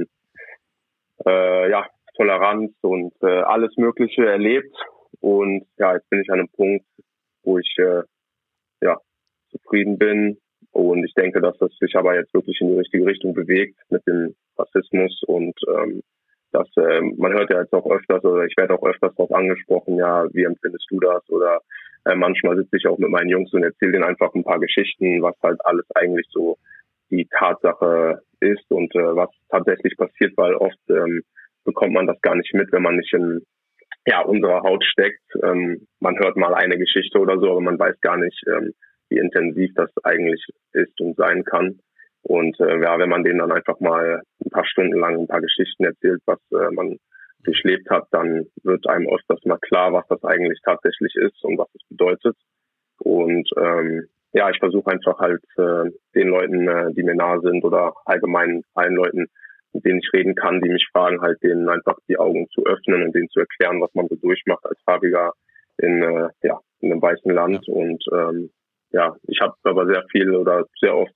äh, ja, Toleranz und äh, alles Mögliche erlebt. Und ja, jetzt bin ich an einem Punkt, wo ich äh, ja zufrieden bin. Und ich denke, dass das sich aber jetzt wirklich in die richtige Richtung bewegt mit dem Rassismus und ähm, dass äh, man hört ja jetzt auch öfters oder ich werde auch öfters darauf angesprochen, ja, wie empfindest du das? Oder äh, manchmal sitze ich auch mit meinen Jungs und erzähle denen einfach ein paar Geschichten, was halt alles eigentlich so die Tatsache ist und äh, was tatsächlich passiert, weil oft ähm, bekommt man das gar nicht mit, wenn man nicht in ja unserer Haut steckt. Ähm, man hört mal eine Geschichte oder so, aber man weiß gar nicht, ähm, wie intensiv das eigentlich ist und sein kann. Und äh, ja, wenn man denen dann einfach mal ein paar Stunden lang ein paar Geschichten erzählt, was äh, man durchlebt hat, dann wird einem öfters mal klar, was das eigentlich tatsächlich ist und was es bedeutet. Und ähm, ja, ich versuche einfach halt äh, den Leuten, äh, die mir nahe sind oder allgemein allen Leuten, mit denen ich reden kann, die mich fragen, halt denen einfach die Augen zu öffnen und denen zu erklären, was man so durchmacht als Farbiger in äh, ja in einem weißen Land. Ja. Und ähm, ja, ich habe aber sehr viel oder sehr oft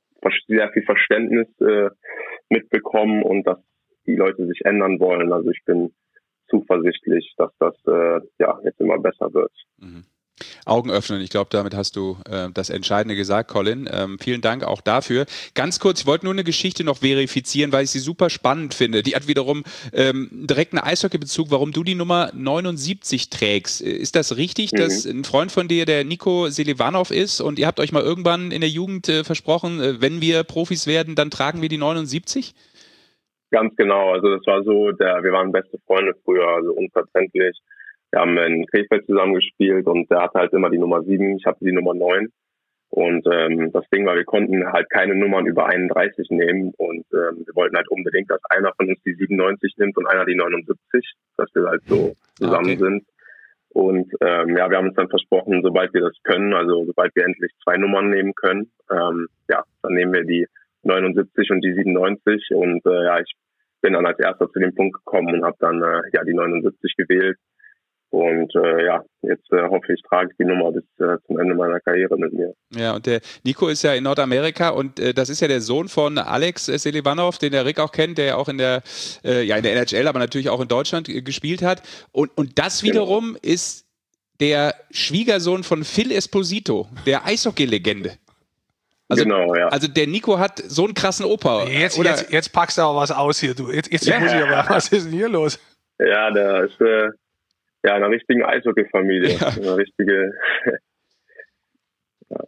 sehr viel Verständnis äh, mitbekommen und dass die Leute sich ändern wollen. Also ich bin zuversichtlich, dass das äh, ja jetzt immer besser wird. Mhm. Augen öffnen, ich glaube, damit hast du äh, das Entscheidende gesagt, Colin. Ähm, vielen Dank auch dafür. Ganz kurz, ich wollte nur eine Geschichte noch verifizieren, weil ich sie super spannend finde. Die hat wiederum ähm, direkt einen Eishockey-Bezug, warum du die Nummer neunundsiebzig trägst. Ist das richtig, mhm. dass ein Freund von dir, der Niko Selivanov ist und ihr habt euch mal irgendwann in der Jugend äh, versprochen, äh, wenn wir Profis werden, dann tragen wir die neunundsiebzig? Ganz genau, also das war so, der, wir waren beste Freunde früher, also unverständlich. Wir haben in Krefeld zusammen gespielt und der hatte halt immer die Nummer sieben, ich hatte die Nummer neun. Und ähm, das Ding war, wir konnten halt keine Nummern über einunddreißig nehmen und ähm, wir wollten halt unbedingt, dass einer von uns die siebenundneunzig nimmt und einer die neunundsiebzig, dass wir halt so zusammen okay. sind. Und ähm, ja, wir haben uns dann versprochen, sobald wir das können, also sobald wir endlich zwei Nummern nehmen können, ähm, ja, dann nehmen wir die neunundsiebzig und die siebenundneunzig. Und äh, ja, ich bin dann als erster zu dem Punkt gekommen und habe dann äh, ja die neunundsiebzig gewählt. Und äh, ja, jetzt äh, hoffe ich, trage ich die Nummer bis äh, zum Ende meiner Karriere mit mir. Ja, und der Nico ist ja in Nordamerika und äh, das ist ja der Sohn von Alex äh, Selivanov, den der Rick auch kennt, der ja auch in der, äh, ja, in der N H L, aber natürlich auch in Deutschland äh, gespielt hat. Und, und das wiederum genau. ist der Schwiegersohn von Phil Esposito, der Eishockey-Legende. Also, genau, ja. Also der Nico hat so einen krassen Opa. Jetzt, oder? jetzt, jetzt packst du aber was aus hier, du. Jetzt, jetzt ja. muss ich aber, was ist denn hier los? Ja, der ist äh, ja, einer richtigen Eishockey-Familie. Ja. Eine richtige. Ja.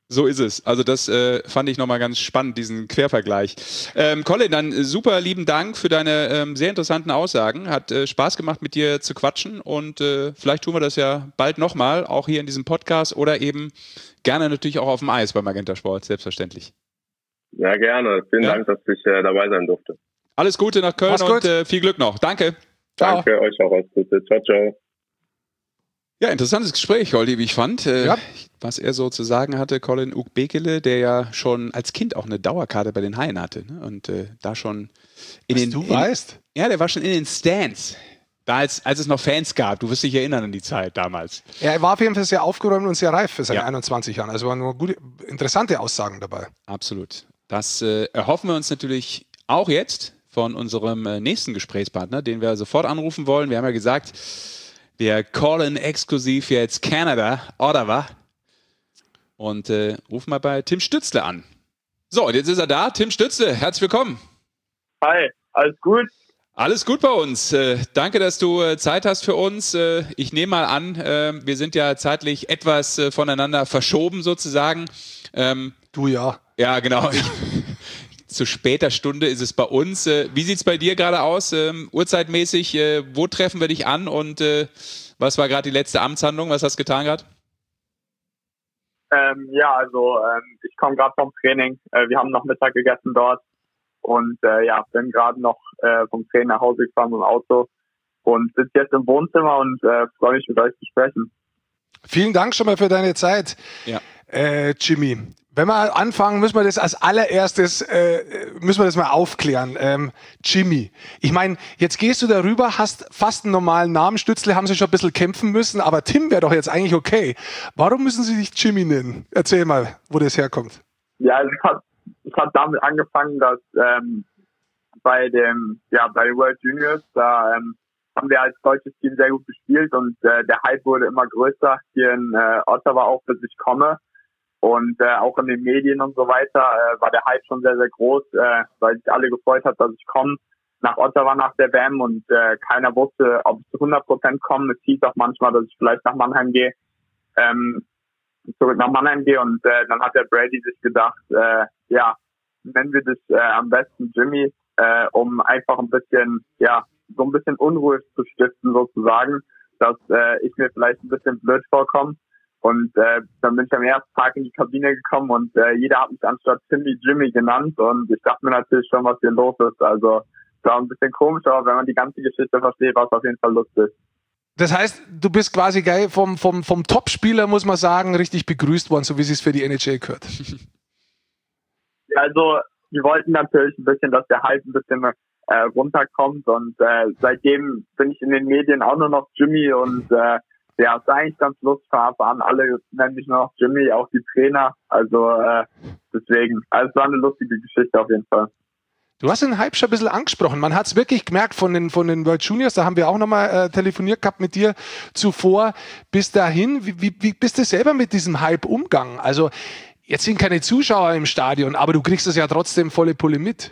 So ist es. Also das äh, fand ich nochmal ganz spannend, diesen Quervergleich. Ähm, Colin, dann super lieben Dank für deine ähm, sehr interessanten Aussagen. Hat äh, Spaß gemacht, mit dir zu quatschen und äh, vielleicht tun wir das ja bald nochmal, auch hier in diesem Podcast oder eben gerne natürlich auch auf dem Eis bei Magenta Sport, selbstverständlich. Ja, gerne. Vielen ja. Dank, dass ich äh, dabei sein durfte. Alles Gute nach Köln und äh, viel Glück noch. Danke. Ciao. Danke euch auch. Alles Gute. Ciao, ciao. Ja, interessantes Gespräch, Holdi, wie ich fand. Äh, ja. Was er so zu sagen hatte, Colin Ugbekele, der ja schon als Kind auch eine Dauerkarte bei den Haien hatte. Ne? Und äh, da schon in was den... du in, weißt? Ja, der war schon in den Stands. Da als, als es noch Fans gab. Du wirst dich erinnern an die Zeit damals. Ja, er war auf jeden Fall sehr aufgeräumt und sehr reif für seine ja. einundzwanzig Jahren. Also waren nur gute, interessante Aussagen dabei. Absolut. Das äh, erhoffen wir uns natürlich auch jetzt von unserem äh, nächsten Gesprächspartner, den wir sofort anrufen wollen. Wir haben ja gesagt... Wir callen exklusiv jetzt Kanada, Ottawa und äh, rufen mal bei Tim Stützle an. So, und jetzt ist er da. Tim Stützle, herzlich willkommen. Hi, alles gut? Alles gut bei uns. Äh, danke, dass du äh, Zeit hast für uns. Äh, ich nehme mal an, äh, wir sind ja zeitlich etwas äh, voneinander verschoben sozusagen. Ähm, du ja. Ja, genau. Zu später Stunde ist es bei uns. Äh, wie sieht es bei dir gerade aus, ähm, uhrzeitmäßig? Äh, wo treffen wir dich an und äh, was war gerade die letzte Amtshandlung? Was hast du getan gerade? Ähm, ja, also ähm, ich komme gerade vom Training. Äh, wir haben noch Mittag gegessen dort und äh, ja, bin gerade noch äh, vom Training nach Hause gefahren mit dem Auto und sitze jetzt im Wohnzimmer und äh, freue mich mit euch zu sprechen. Vielen Dank schon mal für deine Zeit, ja. äh, Jimmy. Wenn wir anfangen, müssen wir das als allererstes, äh, müssen wir das mal aufklären. Ähm, Jimmy, ich meine, jetzt gehst du darüber, hast fast einen normalen Namen. Stützle haben sie schon ein bisschen kämpfen müssen, aber Tim wäre doch jetzt eigentlich okay. Warum müssen sie dich Jimmy nennen? Erzähl mal, wo das herkommt. Ja, es hat, es hat damit angefangen, dass ähm, bei dem, ja, bei den World Juniors, da ähm, haben wir als deutsches Team sehr gut gespielt und äh, der Hype wurde immer größer hier in äh, Ottawa auch, bis ich komme. Und äh, auch in den Medien und so weiter äh, war der Hype schon sehr, sehr groß, äh, weil sich alle gefreut hat, dass ich komme nach Ottawa nach der W M und äh, keiner wusste, ob ich zu hundert Prozent komme. Es hieß auch manchmal, dass ich vielleicht nach Mannheim gehe, ähm, zurück nach Mannheim gehe und äh, dann hat der Brady sich gedacht, äh, ja, nennen wir das äh, am besten Jimmy, äh, um einfach ein bisschen, ja, so ein bisschen Unruhe zu stiften sozusagen, dass äh, ich mir vielleicht ein bisschen blöd vorkomme. Und äh, dann bin ich am ersten Tag in die Kabine gekommen und äh, jeder hat mich anstatt Timmy Jimmy genannt und ich dachte mir natürlich schon, was hier los ist. Also es war ein bisschen komisch, aber wenn man die ganze Geschichte versteht, war es auf jeden Fall lustig. Das heißt, du bist quasi geil vom, vom, vom Top-Spieler, muss man sagen, richtig begrüßt worden, so wie es sich für die N H L gehört. Ja, also die wollten natürlich ein bisschen, dass der Hype ein bisschen äh, runterkommt und äh, seitdem bin ich in den Medien auch nur noch Jimmy und äh, ja, ist eigentlich ganz lustig an. Alle nennen mich nur noch Jimmy, auch die Trainer. Also äh, deswegen, also es war eine lustige Geschichte auf jeden Fall. Du hast den Hype schon ein bisschen angesprochen. Man hat es wirklich gemerkt von den, von den World Juniors, da haben wir auch nochmal äh, telefoniert gehabt mit dir zuvor. Bis dahin, wie, wie, wie bist du selber mit diesem Hype umgegangen? Also jetzt sind keine Zuschauer im Stadion, aber du kriegst es ja trotzdem volle Pulle mit.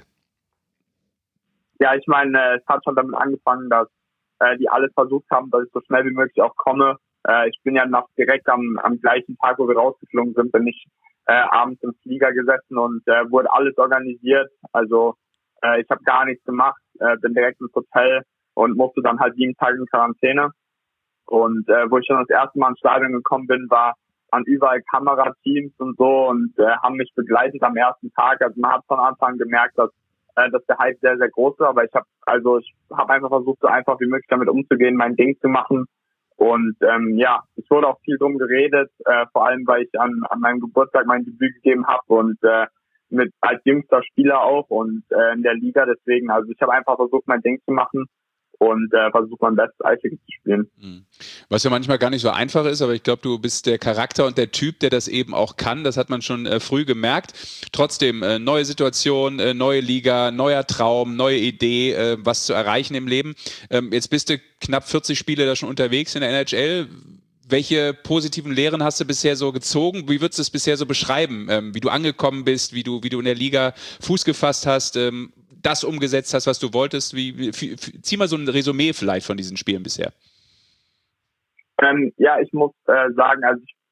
Ja, ich meine, es hat schon damit angefangen, dass äh, die alle versucht haben, dass ich so schnell wie möglich auch komme. Äh, ich bin ja noch direkt am, am gleichen Tag, wo wir rausgeflogen sind, bin ich äh, abends im Flieger gesessen und äh, wurde alles organisiert. Also äh, ich habe gar nichts gemacht, äh, bin direkt ins Hotel und musste dann halt sieben Tage in Quarantäne. Und äh, wo ich schon das erste Mal ins Stadion gekommen bin, war an überall Kamerateams und so und äh, haben mich begleitet am ersten Tag. Also man hat von Anfang an gemerkt, dass dass der Hype sehr, sehr groß war, aber ich habe also ich habe einfach versucht, so einfach wie möglich damit umzugehen, mein Ding zu machen. Und ähm, ja, es wurde auch viel drum geredet, äh, vor allem, weil ich an, an meinem Geburtstag mein Debüt gegeben habe und äh, mit als jüngster Spieler auch und äh, in der Liga. Deswegen, also ich habe einfach versucht, mein Ding zu machen und äh, versucht, mein bestes Eishockey zu spielen. Was ja manchmal gar nicht so einfach ist, aber ich glaube, du bist der Charakter und der Typ, der das eben auch kann. Das hat man schon äh, früh gemerkt. Trotzdem, äh, neue Situation, äh, neue Liga, neuer Traum, neue Idee, äh, was zu erreichen im Leben. Ähm, jetzt bist du knapp vierzig Spiele da schon unterwegs in der N H L. Welche positiven Lehren hast du bisher so gezogen? Wie würdest du es bisher so beschreiben? Ähm, wie du angekommen bist, wie du, wie du in der Liga Fuß gefasst hast, ähm, das umgesetzt hast, was du wolltest? Wie, wie, wie, zieh mal so ein Resümee vielleicht von diesen Spielen bisher. Ähm, ja, ich muss äh, sagen, also ich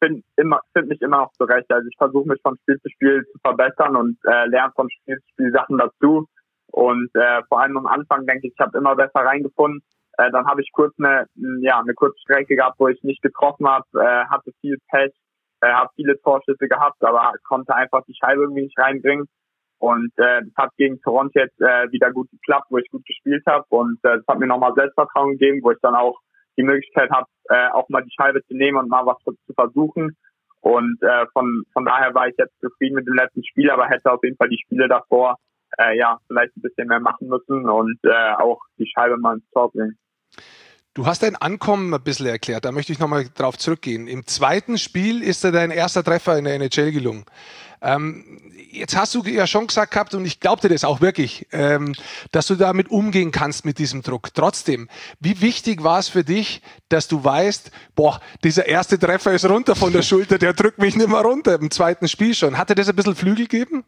finde immer, finde mich immer noch zurecht. Also ich versuche mich von Spiel zu Spiel zu verbessern und äh, lerne von Spiel zu Spiel Sachen dazu. Und äh, vor allem am Anfang denke ich, ich habe immer besser reingefunden. Äh, dann habe ich kurz eine, ja, eine kurze Strecke gehabt, wo ich nicht getroffen habe, äh, hatte viel Pech, äh, habe viele Torschüsse gehabt, aber konnte einfach die Scheibe irgendwie nicht reinbringen. Und äh, das hat gegen Toronto jetzt äh, wieder gut geklappt, wo ich gut gespielt habe. Und äh, das hat mir nochmal Selbstvertrauen gegeben, wo ich dann auch die Möglichkeit habe, äh, auch mal die Scheibe zu nehmen und mal was zu, zu versuchen. Und äh, von von daher war ich jetzt zufrieden mit dem letzten Spiel, aber hätte auf jeden Fall die Spiele davor äh, ja vielleicht ein bisschen mehr machen müssen und äh, auch die Scheibe mal ins Tor bringen. Du hast dein Ankommen ein bisschen erklärt, da möchte ich nochmal drauf zurückgehen. Im zweiten Spiel ist dir dein erster Treffer in der N H L gelungen. Ähm, jetzt hast du ja schon gesagt gehabt, und ich glaube dir das auch wirklich, ähm, dass du damit umgehen kannst mit diesem Druck. Trotzdem, wie wichtig war es für dich, dass du weißt, boah, dieser erste Treffer ist runter von der Schulter, der drückt mich nicht mehr runter im zweiten Spiel schon. Hat dir das ein bisschen Flügel gegeben?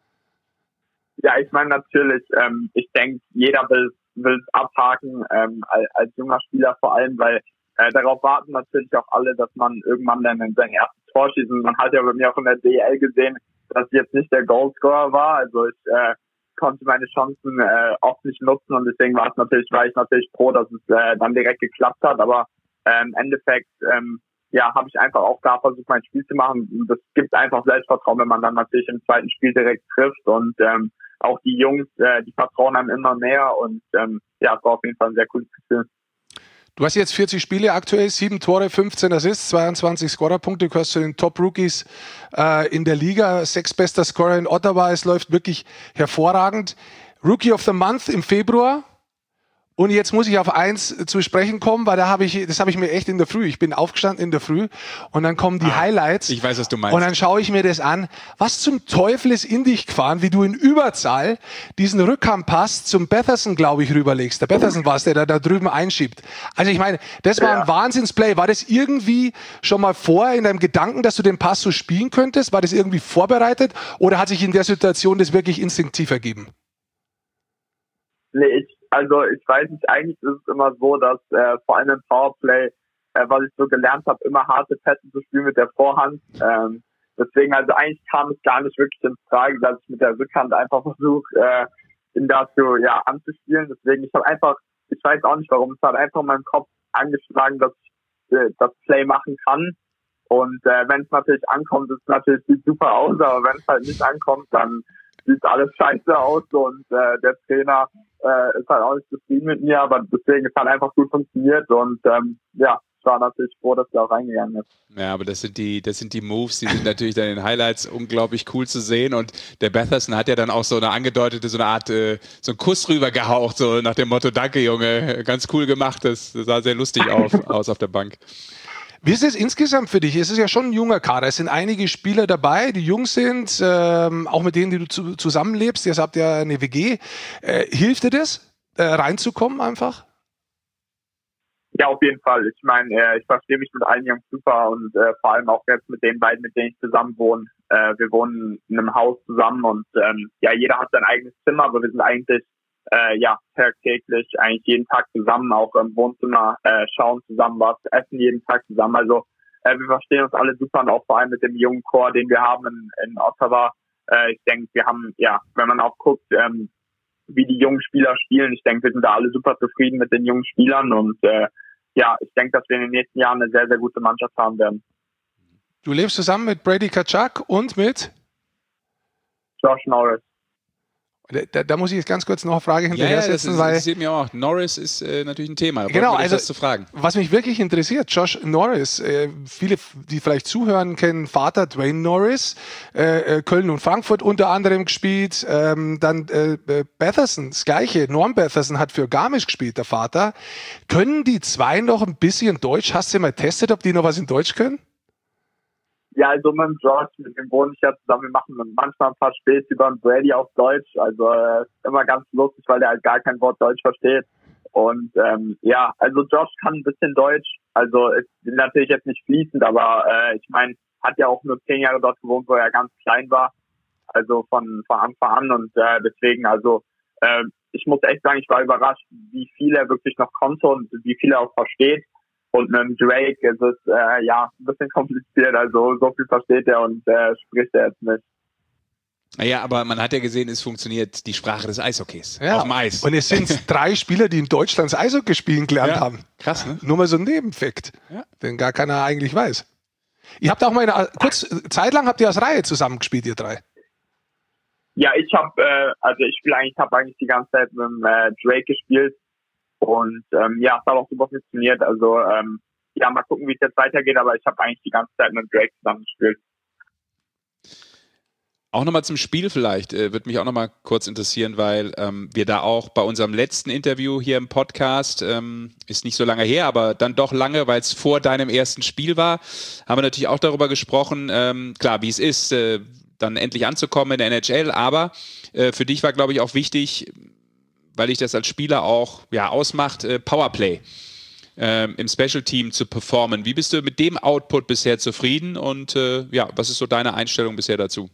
Ja, ich meine natürlich, ähm, ich denke, jeder will will es abhaken, ähm, als, als junger Spieler vor allem, weil äh, darauf warten natürlich auch alle, dass man irgendwann dann in sein erstes Tor schießt. Und man hat ja bei mir auch in der D L gesehen, dass ich jetzt nicht der Goalscorer war. Also ich äh, konnte meine Chancen äh, oft nicht nutzen und deswegen war es natürlich, war ich natürlich froh, dass es äh, dann direkt geklappt hat. Aber äh, im Endeffekt ähm, ja, habe ich einfach auch da versucht, mein Spiel zu machen. Und das gibt einfach Selbstvertrauen, wenn man dann natürlich im zweiten Spiel direkt trifft und ähm, auch die Jungs, äh, die vertrauen einem immer mehr und ähm, ja, es war auf jeden Fall ein sehr cooles Gefühl. Du hast jetzt vierzig Spiele aktuell, sieben Tore, fünfzehn Assists, zweiundzwanzig Scorerpunkte, du gehörst zu den Top-Rookies äh, in der Liga, sechstbester Scorer in Ottawa, es läuft wirklich hervorragend. Rookie of the Month im Februar. Und jetzt muss ich auf eins zu sprechen kommen, weil da habe ich, das habe ich mir echt in der Früh, ich bin aufgestanden in der Früh und dann kommen die ah, Highlights. Ich weiß, was du meinst. Und dann schaue ich mir das an. Was zum Teufel ist in dich gefahren, wie du in Überzahl diesen Rückhandpass zum Batherson, glaube ich, rüberlegst. Der Batherson war es, der da, da drüben einschiebt. Also ich meine, das war ein ja. Wahnsinnsplay. War das irgendwie schon mal vorher in deinem Gedanken, dass du den Pass so spielen könntest? War das irgendwie vorbereitet oder hat sich in der Situation das wirklich instinktiv ergeben? Nee, ich Also ich weiß nicht, eigentlich ist es immer so, dass äh, vor allem im Powerplay, äh, was ich so gelernt habe, immer harte Pässe zu spielen mit der Vorhand. Ähm, deswegen, also eigentlich kam es gar nicht wirklich in Frage, dass ich mit der Rückhand einfach versuche, äh, ihn dazu ja anzuspielen. Deswegen, ich habe einfach, ich weiß auch nicht warum, es hat einfach in meinem Kopf angeschlagen, dass ich äh, das Play machen kann. Und äh, wenn es natürlich ankommt, ist es natürlich sieht super aus, aber wenn es halt nicht ankommt, dann sieht alles scheiße aus und äh, der Trainer äh, ist halt auch nicht zufrieden mit mir, aber deswegen ist halt einfach gut funktioniert und ähm, ja, ich war natürlich froh, dass der auch reingegangen ist. Ja, aber das sind die, das sind die Moves, die sind natürlich dann in den Highlights unglaublich cool zu sehen und der Batherson hat ja dann auch so eine angedeutete, so eine Art, äh, so einen Kuss rüber gehaucht, so nach dem Motto, danke Junge, ganz cool gemacht, das, das sah sehr lustig auf, aus auf der Bank. Wie ist es insgesamt für dich? Es ist ja schon ein junger Kader. Es sind einige Spieler dabei, die jung sind, ähm, auch mit denen, die du zu, zusammenlebst. Jetzt habt ihr eine W G. Äh, hilft dir das, äh, reinzukommen einfach? Ja, auf jeden Fall. Ich meine, äh, ich verstehe mich mit allen Jungs super und äh, vor allem auch jetzt mit den beiden, mit denen ich zusammen wohne. Äh, wir wohnen in einem Haus zusammen und ähm, ja, jeder hat sein eigenes Zimmer, aber wir sind eigentlich Äh, ja, tagtäglich, eigentlich jeden Tag zusammen, auch im Wohnzimmer, äh, schauen zusammen was, essen jeden Tag zusammen. Also äh, wir verstehen uns alle super und auch vor allem mit dem jungen Chor, den wir haben in, in Ottawa. Äh, ich denke, wir haben, ja, wenn man auch guckt, ähm, wie die jungen Spieler spielen, ich denke, wir sind da alle super zufrieden mit den jungen Spielern und äh, ja, ich denke, dass wir in den nächsten Jahren eine sehr, sehr gute Mannschaft haben werden. Du lebst zusammen mit Brady Tkachuk und mit Josh Norris. Da, da muss ich jetzt ganz kurz noch eine Frage hinterher ja, ja, setzen, das weil... Das sieht mir auch. Norris ist äh, natürlich ein Thema. Genau, also das zu fragen. Was mich wirklich interessiert, Josh Norris, äh, viele, die vielleicht zuhören, kennen Vater Dwayne Norris, äh, Köln und Frankfurt unter anderem gespielt, ähm, dann äh, Batherson, das Gleiche, Norm Batherson hat für Garmisch gespielt, der Vater. Können die zwei noch ein bisschen Deutsch? Hast du mal getestet, ob die noch was in Deutsch können? Ja, also mit dem George, mit dem wohne ich ja zusammen. Wir machen manchmal ein paar Späße über den Brady auf Deutsch. Also äh, immer ganz lustig, weil der halt gar kein Wort Deutsch versteht. Und ähm, ja, also Josh kann ein bisschen Deutsch. Also ist natürlich jetzt nicht fließend, aber äh, ich meine, hat ja auch nur zehn Jahre dort gewohnt, wo er ganz klein war. Also von, von Anfang an. Und äh, deswegen, also äh, ich muss echt sagen, ich war überrascht, wie viel er wirklich noch konnte und wie viel er auch versteht. Und mit dem Drake ist es äh, ja ein bisschen kompliziert, also so viel versteht er und äh, spricht er jetzt nicht. Naja, aber man hat ja gesehen, es funktioniert die Sprache des Eishockeys ja. auf dem Eis. Und es sind drei Spieler, die in Deutschland das Eishockey spielen gelernt ja. haben. Krass, ne? Nur mal so ein Nebenfakt, ja. den gar keiner eigentlich weiß. Ihr habt auch mal eine, kurz, zeitlang habt ihr als Reihe zusammengespielt, ihr drei. Ja, ich habe, äh, also ich spiele eigentlich, habe eigentlich die ganze Zeit mit dem, äh, Drake gespielt und ähm, ja, es hat auch super funktioniert. Also ähm, ja, mal gucken, wie es jetzt weitergeht, aber ich habe eigentlich die ganze Zeit mit dem Drake zusammen gespielt. Auch nochmal zum Spiel vielleicht, äh, würde mich auch nochmal kurz interessieren, weil ähm, wir da auch bei unserem letzten Interview hier im Podcast, ähm, ist nicht so lange her, aber dann doch lange, weil es vor deinem ersten Spiel war, haben wir natürlich auch darüber gesprochen, ähm, klar, wie es ist, äh, dann endlich anzukommen in der N H L, aber äh, für dich war, glaube ich, auch wichtig, weil dich das als Spieler auch ja, ausmacht, äh, Powerplay ähm, im Special Team zu performen. Wie bist du mit dem Output bisher zufrieden und äh, ja, was ist so deine Einstellung bisher dazu?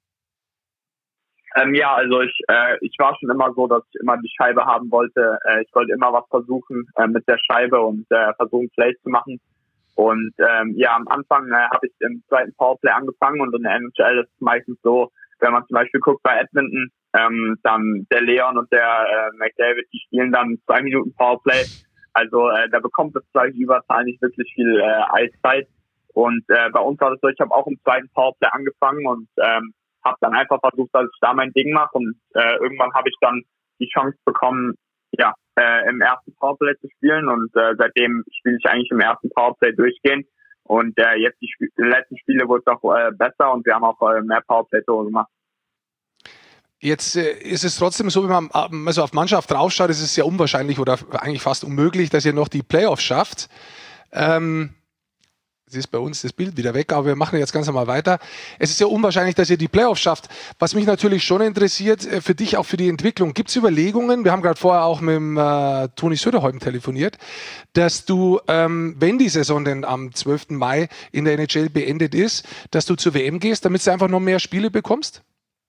Ähm, ja, also ich äh, ich war schon immer so, dass ich immer die Scheibe haben wollte. Äh, ich wollte immer was versuchen äh, mit der Scheibe und äh, versuchen Plays zu machen. Und ähm, ja, am Anfang äh, habe ich im zweiten Powerplay angefangen und in der N H L ist es meistens so, wenn man zum Beispiel guckt bei Edmonton, ähm, dann der Leon und der äh, McDavid, die spielen dann zwei Minuten Powerplay. Also äh, da bekommt das gleich Überzahl nicht wirklich viel äh, Eiszeit. Und äh, bei uns war das so, ich habe auch im zweiten Powerplay angefangen und ähm, habe dann einfach versucht, dass ich da mein Ding mache und äh, irgendwann habe ich dann die Chance bekommen, ja, äh, im ersten Powerplay zu spielen und äh, seitdem spiele ich eigentlich im ersten Powerplay durchgehend und äh, jetzt die, Sp- die letzten Spiele wurde es auch äh, besser und wir haben auch äh, mehr Powerplay-Tore gemacht. Jetzt äh, ist es trotzdem so, wenn man also auf Mannschaft draufschaut, ist es sehr unwahrscheinlich oder eigentlich fast unmöglich, dass ihr noch die Playoffs schafft. Ähm, Jetzt ist bei uns das Bild wieder weg, aber wir machen jetzt ganz normal weiter. Es ist ja unwahrscheinlich, dass ihr die Playoffs schafft. Was mich natürlich schon interessiert, für dich auch für die Entwicklung, gibt es Überlegungen, wir haben gerade vorher auch mit dem, äh, Toni Söderholm telefoniert, dass du, ähm, wenn die Saison denn am zwölften Mai in der N H L beendet ist, dass du zur W M gehst, damit du einfach noch mehr Spiele bekommst?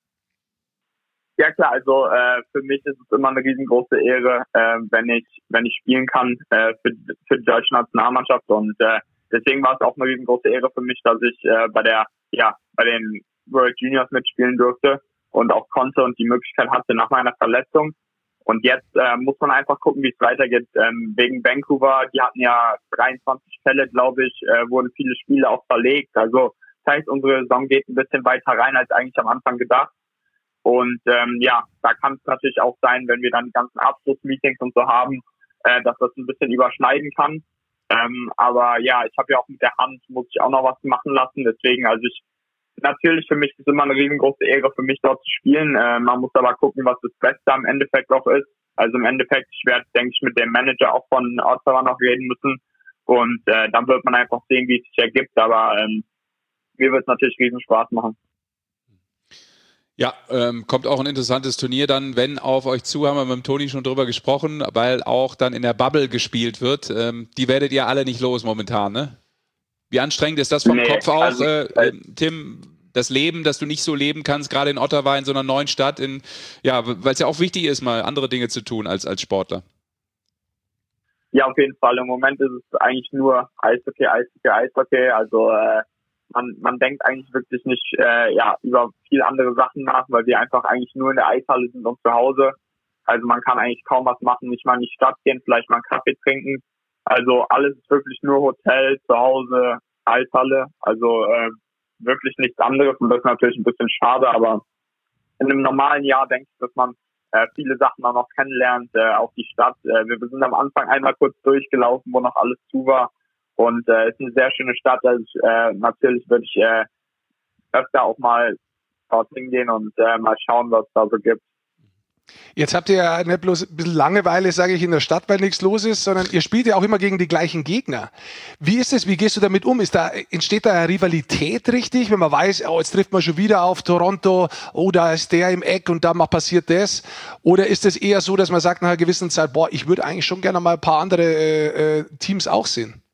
Ja klar, also äh, für mich ist es immer eine riesengroße Ehre, äh, wenn ich wenn ich spielen kann äh, für, für die deutsche Nationalmannschaft und äh, deswegen war es auch eine riesengroße Ehre für mich, dass ich äh, bei der, ja, bei den World Juniors mitspielen durfte und auch konnte und die Möglichkeit hatte nach meiner Verletzung. Und jetzt äh, muss man einfach gucken, wie es weitergeht. Ähm, wegen Vancouver, die hatten ja dreiundzwanzig Fälle, glaube ich, äh, wurden viele Spiele auch verlegt. Also das heißt, unsere Saison geht ein bisschen weiter rein als eigentlich am Anfang gedacht. Und ähm, ja, da kann es natürlich auch sein, wenn wir dann die ganzen Abschlussmeetings und so haben, äh, dass das ein bisschen überschneiden kann. Ähm, aber ja, ich habe ja auch mit der Hand, muss ich auch noch was machen lassen. Deswegen, also ich, natürlich für mich ist es immer eine riesengroße Ehre für mich dort zu spielen. Äh, man muss aber gucken, was das Beste am Endeffekt auch ist. Also im Endeffekt, ich werde, denke ich, mit dem Manager auch von Ottawa noch reden müssen. Und äh, dann wird man einfach sehen, wie es sich ergibt. Aber ähm, mir wird es natürlich riesen Spaß machen. Ja, ähm, kommt auch ein interessantes Turnier dann, wenn auf euch zu, haben wir mit dem Toni schon drüber gesprochen, weil auch dann in der Bubble gespielt wird. Ähm, die werdet ihr alle nicht los momentan, ne? Wie anstrengend ist das vom nee, Kopf auch, also, äh, äh, Tim, das Leben, dass du nicht so leben kannst, gerade in Ottawa, in so einer neuen Stadt, in, ja, weil es ja auch wichtig ist, mal andere Dinge zu tun als, als Sportler. Ja, auf jeden Fall. Im Moment ist es eigentlich nur Eishockey, Eishockey, Eishockey. Also äh, man man denkt eigentlich wirklich nicht äh, ja über viel andere Sachen nach, weil wir einfach eigentlich nur in der Eishalle sind und zu Hause. Also man kann eigentlich kaum was machen, nicht mal in die Stadt gehen, vielleicht mal einen Kaffee trinken. Also alles ist wirklich nur Hotel, zu Hause, Eishalle. Also äh, wirklich nichts anderes und das ist natürlich ein bisschen schade, aber in einem normalen Jahr denke ich, dass man äh, viele Sachen auch noch kennenlernt, äh, auch die Stadt. Äh, wir sind am Anfang einmal kurz durchgelaufen, wo noch alles zu war. Und es äh, ist eine sehr schöne Stadt. Also äh, natürlich würde ich äh, öfter auch mal dorthin gehen und äh, mal schauen, was es da so gibt. Jetzt habt ihr ja nicht bloß ein bisschen Langeweile, sage ich, in der Stadt, weil nichts los ist, sondern ihr spielt ja auch immer gegen die gleichen Gegner. Wie ist es? Wie gehst du damit um? Ist da, entsteht da eine Rivalität richtig, wenn man weiß, oh, jetzt trifft man schon wieder auf Toronto, oh, da ist der im Eck und da mal passiert das? Oder ist es eher so, dass man sagt nach einer gewissen Zeit, boah, ich würde eigentlich schon gerne mal ein paar andere äh, äh, Teams auch sehen?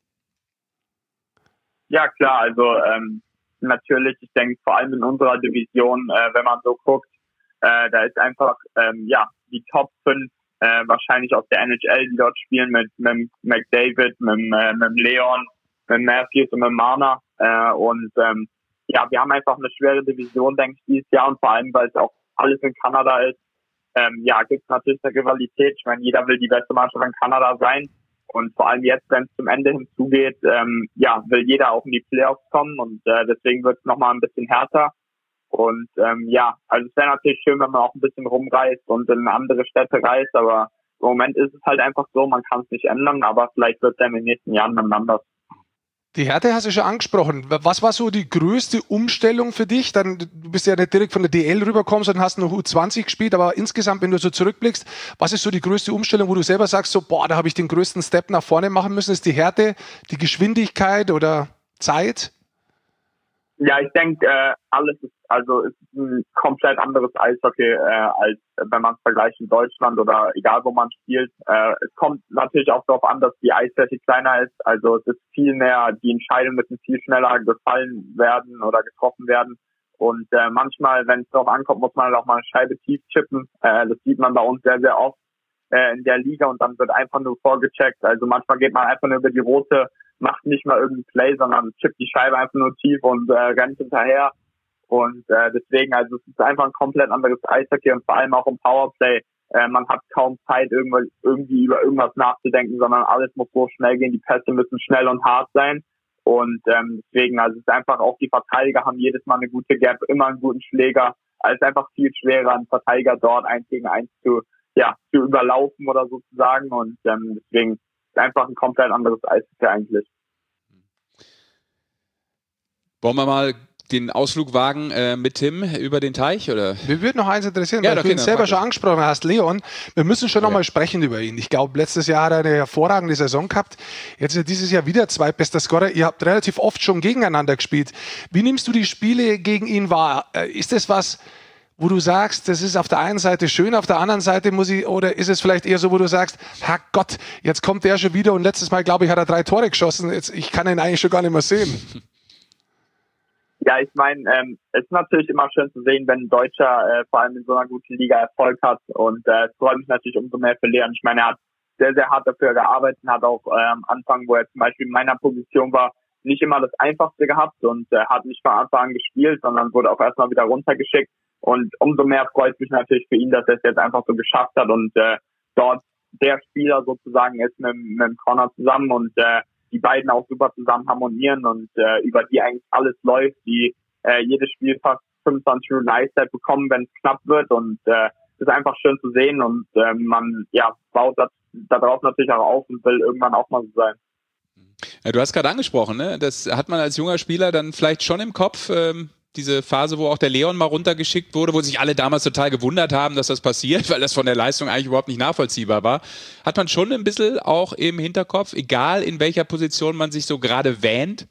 Ja, klar, also ähm, natürlich, ich denke vor allem in unserer Division, äh, wenn man so guckt, äh, da ist einfach, ähm, ja, die Top fünf äh, wahrscheinlich aus der N H L, die dort spielen, mit, mit McDavid, mit, äh, mit Leon, mit Matthews und mit Marner. Äh, und ähm, ja, wir haben einfach eine schwere Division, denke ich, dieses Jahr. Und vor allem, weil es auch alles in Kanada ist, ähm, ja, gibt es natürlich eine Rivalität. Ich meine, jeder will die beste Mannschaft in Kanada sein. Und vor allem jetzt, wenn es zum Ende hinzugeht, ähm, ja, will jeder auch in die Playoffs kommen. Und äh, deswegen wird es nochmal ein bisschen härter. Und ähm, ja, also es wäre natürlich schön, wenn man auch ein bisschen rumreist und in andere Städte reist. Aber im Moment ist es halt einfach so, man kann es nicht ändern. Aber vielleicht wird es ja in den nächsten Jahren dann anders. Die Härte hast du schon angesprochen. Was war so die größte Umstellung für dich? Dann, du bist ja nicht direkt von der D L rübergekommen, sondern hast noch U zwanzig gespielt, aber insgesamt, wenn du so zurückblickst, was ist so die größte Umstellung, wo du selber sagst, so, boah, da habe ich den größten Step nach vorne machen müssen? Ist die Härte, die Geschwindigkeit oder Zeit? Ja, ich denke, äh, alles ist, also es ist ein komplett anderes Eishockey, äh, als wenn man es vergleicht in Deutschland oder egal wo man spielt. Äh, es kommt natürlich auch darauf an, dass die Eisfläche kleiner ist. Also es ist viel mehr, die Entscheidungen müssen viel schneller gefallen werden oder getroffen werden. Und äh, manchmal, wenn es darauf ankommt, muss man halt auch mal eine Scheibe tief chippen. Äh, das sieht man bei uns sehr, sehr oft äh, in der Liga und dann wird einfach nur vorgecheckt. Also manchmal geht man einfach nur über die rote, macht nicht mal irgendein Play, sondern chippt die Scheibe einfach nur tief und äh, rennt hinterher. Und äh, deswegen, also es ist einfach ein komplett anderes Eishockey und vor allem auch im Powerplay. Äh, man hat kaum Zeit, irgendwie, irgendwie über irgendwas nachzudenken, sondern alles muss so schnell gehen. Die Pässe müssen schnell und hart sein. Und ähm, deswegen, also es ist einfach auch, die Verteidiger haben jedes Mal eine gute Gap, immer einen guten Schläger. Also es ist einfach viel schwerer, einen Verteidiger dort eins gegen eins zu, ja, zu überlaufen oder sozusagen. Und ähm, deswegen einfach ein komplett anderes Eishockey eigentlich. Wollen wir mal den Ausflug wagen äh, mit Tim über den Teich, oder? Mir würde noch eins interessieren, ja, weil du ihn selber schon angesprochen hast, Leon. Wir müssen schon ja. noch mal sprechen über ihn. Ich glaube, letztes Jahr hat er eine hervorragende Saison gehabt. Jetzt ist er dieses Jahr wieder zweitbester Scorer. Ihr habt relativ oft schon gegeneinander gespielt. Wie nimmst du die Spiele gegen ihn wahr? Ist das was, wo du sagst, das ist auf der einen Seite schön, auf der anderen Seite muss ich, oder ist es vielleicht eher so, wo du sagst, Herrgott, jetzt kommt der schon wieder und letztes Mal, glaube ich, hat er drei Tore geschossen. Jetzt, ich kann ihn eigentlich schon gar nicht mehr sehen. Ja, ich meine, ähm, es ist natürlich immer schön zu sehen, wenn ein Deutscher äh, vor allem in so einer guten Liga Erfolg hat und äh, es freut mich natürlich umso mehr für Leon. Ich meine, er hat sehr, sehr hart dafür gearbeitet und hat auch äh, am Anfang, wo er zum Beispiel in meiner Position war, nicht immer das Einfachste gehabt und äh, hat nicht von Anfang an gespielt, sondern wurde auch erstmal wieder runtergeschickt und umso mehr freut es mich natürlich für ihn, dass er es jetzt einfach so geschafft hat und äh, dort der Spieler sozusagen ist mit, mit dem Connor zusammen und äh, die beiden auch super zusammen harmonieren und äh, über die eigentlich alles läuft, die äh, jedes Spiel fast fünfundzwanzig Minuten Eiszeit bekommen, wenn es knapp wird und äh, ist einfach schön zu sehen und äh, man ja baut das darauf natürlich auch auf und will irgendwann auch mal so sein. Ja, du hast gerade angesprochen, ne? Das hat man als junger Spieler dann vielleicht schon im Kopf, ähm, diese Phase, wo auch der Leon mal runtergeschickt wurde, wo sich alle damals total gewundert haben, dass das passiert, weil das von der Leistung eigentlich überhaupt nicht nachvollziehbar war. Hat man schon ein bisschen auch im Hinterkopf, egal in welcher Position man sich so gerade wähnt?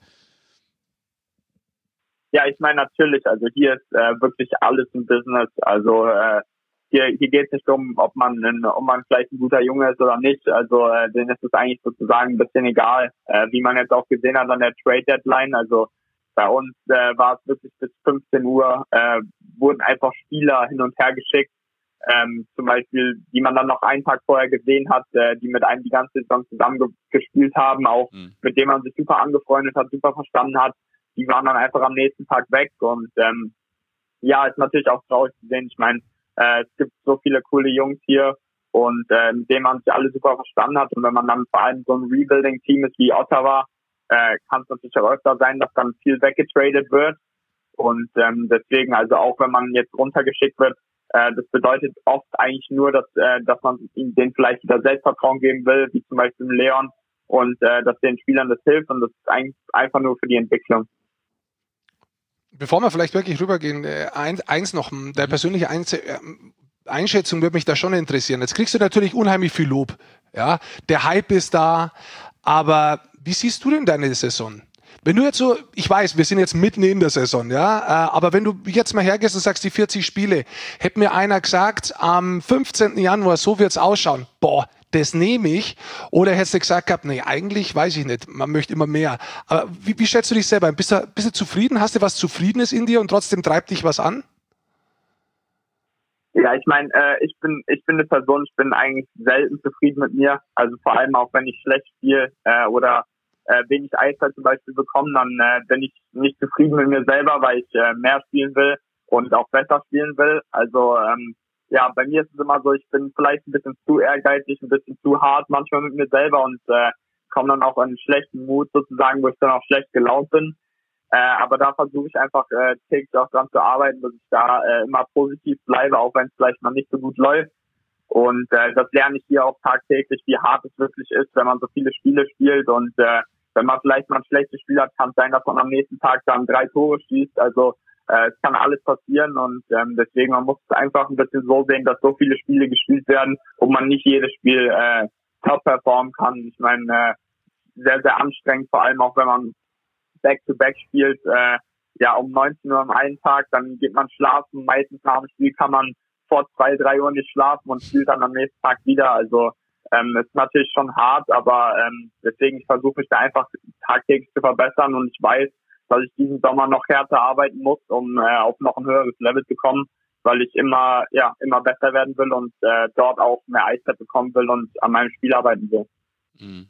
Ja, ich meine natürlich, also hier ist äh, wirklich alles ein Business, also äh, hier, hier geht es nicht darum, ob man, ein, ob man vielleicht ein guter Junge ist oder nicht, also äh, denen ist es eigentlich sozusagen ein bisschen egal, äh, wie man jetzt auch gesehen hat an der Trade Deadline, also bei uns äh, war es wirklich bis fünfzehn Uhr, äh, wurden einfach Spieler hin und her geschickt, ähm, zum Beispiel, die man dann noch einen Tag vorher gesehen hat, äh, die mit einem die ganze Saison zusammen ge- gespielt haben, auch mhm. mit denen man sich super angefreundet hat, super verstanden hat, die waren dann einfach am nächsten Tag weg und ähm, ja, ist natürlich auch traurig zu sehen. Ich meine, äh, es gibt so viele coole Jungs hier und äh, mit denen man sich alle super verstanden hat und wenn man dann vor allem so ein Rebuilding-Team ist wie Ottawa, äh, kann es natürlich auch öfter sein, dass dann viel weggetradet wird und ähm, deswegen, also auch wenn man jetzt runtergeschickt wird, äh, das bedeutet oft eigentlich nur, dass äh, dass man ihnen denen vielleicht wieder Selbstvertrauen geben will, wie zum Beispiel Leon und äh, dass den Spielern das hilft und das ist eigentlich einfach nur für die Entwicklung. Bevor wir vielleicht wirklich rübergehen, äh, eins, eins noch, der persönliche Einz- äh, Einschätzung würde mich da schon interessieren. Jetzt kriegst du natürlich unheimlich viel Lob, ja, der Hype ist da, aber wie siehst du denn deine Saison? Wenn du jetzt so, ich weiß, wir sind jetzt mitten in der Saison, ja, äh, aber wenn du jetzt mal hergehst und sagst, die vierzig Spiele, hätte mir einer gesagt, am fünfzehnten Januar, so wird's ausschauen, boah, das nehme ich, oder hättest du gesagt gehabt, nee, eigentlich weiß ich nicht, man möchte immer mehr. Aber wie, wie schätzt du dich selber ein? Bist du, bist du zufrieden? Hast du was Zufriedenes in dir und trotzdem treibt dich was an? Ja, ich meine, äh, ich bin ich bin eine Person, ich bin eigentlich selten zufrieden mit mir. Also vor allem auch, wenn ich schlecht spiele äh, oder äh, wenig Eiszeit zum Beispiel bekomme, dann äh, bin ich nicht zufrieden mit mir selber, weil ich äh, mehr spielen will und auch besser spielen will. Also ähm, ja, bei mir ist es immer so, ich bin vielleicht ein bisschen zu ehrgeizig, ein bisschen zu hart manchmal mit mir selber und äh, komme dann auch in einen schlechten Mut sozusagen, wo ich dann auch schlecht gelaunt bin. Äh, aber da versuche ich einfach äh, täglich auch dran zu arbeiten, dass ich da äh, immer positiv bleibe, auch wenn es vielleicht mal nicht so gut läuft. Und äh, das lerne ich hier auch tagtäglich, wie hart es wirklich ist, wenn man so viele Spiele spielt. Und äh, wenn man vielleicht mal ein schlechtes Spiel hat, kann es sein, dass man am nächsten Tag dann drei Tore schießt. Also äh, es kann alles passieren und ähm, deswegen man muss es einfach ein bisschen so sehen, dass so viele Spiele gespielt werden und man nicht jedes Spiel äh, top performen kann. Ich meine, äh, sehr, sehr anstrengend, vor allem auch wenn man Back-to-Back spielt, äh, ja, um neunzehn Uhr am einen Tag, dann geht man schlafen. Meistens nach dem Spiel kann man vor zwei, drei Uhr nicht schlafen und spielt dann am nächsten Tag wieder. Also, ähm, ist natürlich schon hart, aber ähm, deswegen, ich versuche mich da einfach tagtäglich zu verbessern und ich weiß, dass ich diesen Sommer noch härter arbeiten muss, um äh, auf noch ein höheres Level zu kommen, weil ich immer, ja, immer besser werden will und äh, dort auch mehr Eiszeit bekommen will und an meinem Spiel arbeiten will. Mhm.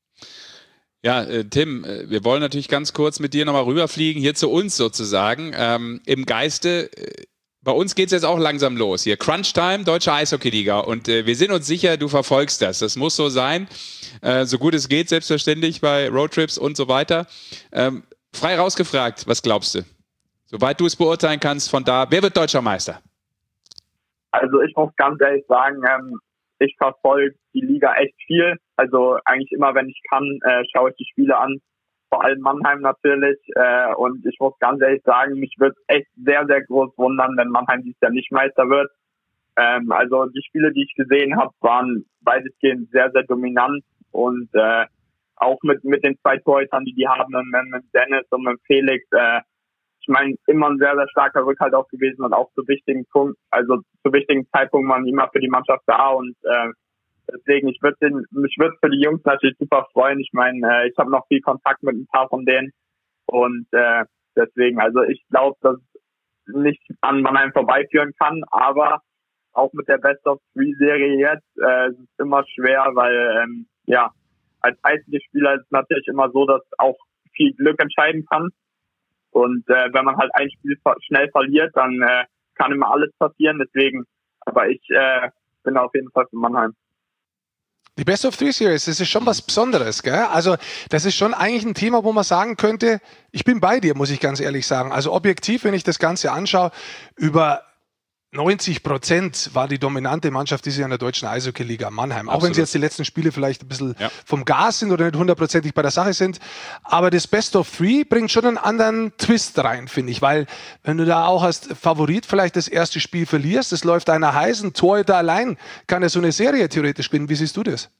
Ja, äh, Tim, äh, wir wollen natürlich ganz kurz mit dir nochmal rüberfliegen, hier zu uns sozusagen. Ähm, Im Geiste, äh, bei uns geht es jetzt auch langsam los. Hier Crunch-Time, Deutsche Eishockey-Liga. Und äh, wir sind uns sicher, du verfolgst das. Das muss so sein. Äh, so gut es geht, selbstverständlich bei Roadtrips und so weiter. Ähm, frei rausgefragt, was glaubst du? Soweit du es beurteilen kannst, von da, wer wird Deutscher Meister? Also ich muss ganz ehrlich sagen, ähm, ich verfolge die Liga echt viel. Also eigentlich immer, wenn ich kann, äh, schaue ich die Spiele an. Vor allem Mannheim natürlich. Äh, und ich muss ganz ehrlich sagen, mich wird echt sehr, sehr groß wundern, wenn Mannheim dieses Jahr nicht Meister wird. Ähm, also die Spiele, die ich gesehen habe, waren weitestgehend sehr, sehr dominant. Und äh, auch mit mit den zwei Torhütern, die die haben, mit, mit Dennis und mit Felix, äh, ich meine, immer ein sehr, sehr starker Rückhalt auch gewesen und auch zu wichtigen Punkt, also zu wichtigen Zeitpunkten waren die immer für die Mannschaft da und äh, deswegen, ich würde den, mich würde für die Jungs natürlich super freuen. Ich meine, äh, ich habe noch viel Kontakt mit ein paar von denen und äh, deswegen, also ich glaube, dass es nicht an Mannheim vorbeiführen kann, aber auch mit der Best-of-Three-Serie jetzt äh, ist es immer schwer, weil ähm, ja, als Eishockeyspieler ist es natürlich immer so, dass auch viel Glück entscheiden kann. Und äh, wenn man halt ein Spiel schnell verliert, dann äh, kann immer alles passieren. Deswegen, aber ich äh, bin auf jeden Fall für Mannheim. Die Best of Three Series, das ist schon was Besonderes, gell? Also das ist schon eigentlich ein Thema, wo man sagen könnte, ich bin bei dir, muss ich ganz ehrlich sagen. Also objektiv, wenn ich das Ganze anschaue, über neunzig Prozent war die dominante Mannschaft dieses Jahr in der deutschen Eishockey-Liga Mannheim. Auch Absolut. Wenn sie jetzt die letzten Spiele vielleicht ein bisschen ja. vom Gas sind oder nicht hundertprozentig bei der Sache sind. Aber das Best of Three bringt schon einen anderen Twist rein, finde ich. Weil wenn du da auch als Favorit vielleicht das erste Spiel verlierst, es läuft einer heiß, ein Torhüter allein kann ja so eine Serie theoretisch gewinnen. Wie siehst du das?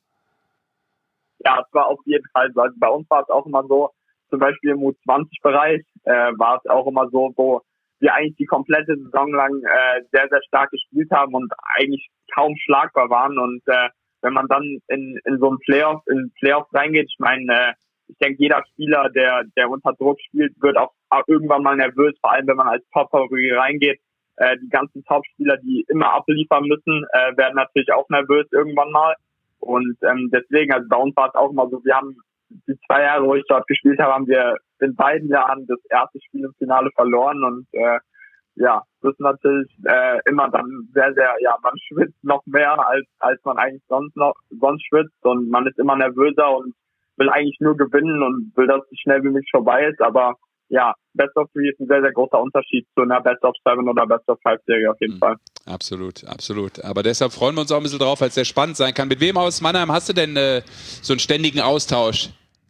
Ja, es war auf jeden Fall so. Also bei uns war es auch immer so, zum Beispiel im U zwanzig Bereich äh, war es auch immer so, wo wir eigentlich die komplette Saison lang äh, sehr, sehr stark gespielt haben und eigentlich kaum schlagbar waren. Und äh, wenn man dann in, in so ein Playoff, in Playoff reingeht, ich meine, äh, ich denke, jeder Spieler, der der unter Druck spielt, wird auch irgendwann mal nervös, vor allem wenn man als Top-Favorit reingeht. Äh, die ganzen Top-Spieler, die immer abliefern müssen, äh, werden natürlich auch nervös irgendwann mal. Und ähm, deswegen, also bei uns war es auch immer so, wir haben die zwei Jahre, wo ich dort gespielt habe, haben wir in beiden Jahren das erste Spiel im Finale verloren und äh, ja, das ist natürlich äh, immer dann sehr, sehr, ja, man schwitzt noch mehr, als als man eigentlich sonst noch sonst schwitzt und man ist immer nervöser und will eigentlich nur gewinnen und will, dass es schnell wie möglich vorbei ist, aber ja, Best of Three ist ein sehr, sehr großer Unterschied zu einer Best of Seven oder Best of Five Serie auf jeden mhm. Fall. Absolut, absolut. Aber deshalb freuen wir uns auch ein bisschen drauf, weil es sehr spannend sein kann. Mit wem aus Mannheim hast du denn äh, so einen ständigen Austausch?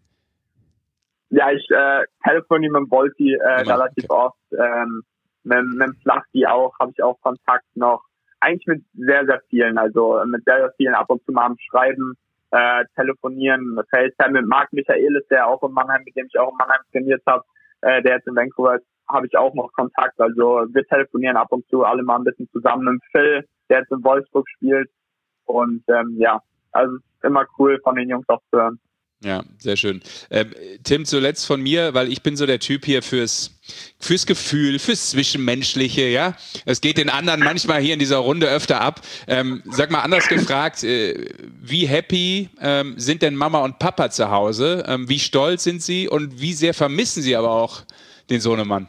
Ja, ich äh, telefoniere mit dem Volti äh, relativ okay. oft, ähm, mit, mit dem Flachti auch, habe ich auch Kontakt noch. Eigentlich mit sehr, sehr vielen, also mit sehr, sehr vielen ab und zu mal am Schreiben, äh, telefonieren, FaceTime mit Marc Michaelis, der auch in Mannheim, mit dem ich auch in Mannheim trainiert habe, äh, der jetzt in Vancouver ist, habe ich auch noch Kontakt. Also wir telefonieren ab und zu alle mal ein bisschen zusammen. Mit Phil, der jetzt in Wolfsburg spielt. Und ähm, ja, also es ist immer cool von den Jungs auch zu hören. Ja, sehr schön. Ähm, Tim, zuletzt von mir, weil ich bin so der Typ hier fürs fürs Gefühl, fürs Zwischenmenschliche, ja. Es geht den anderen manchmal hier in dieser Runde öfter ab. Ähm, sag mal anders gefragt, äh, wie happy ähm, sind denn Mama und Papa zu Hause? Ähm, wie stolz sind sie und wie sehr vermissen sie aber auch den Sohnemann?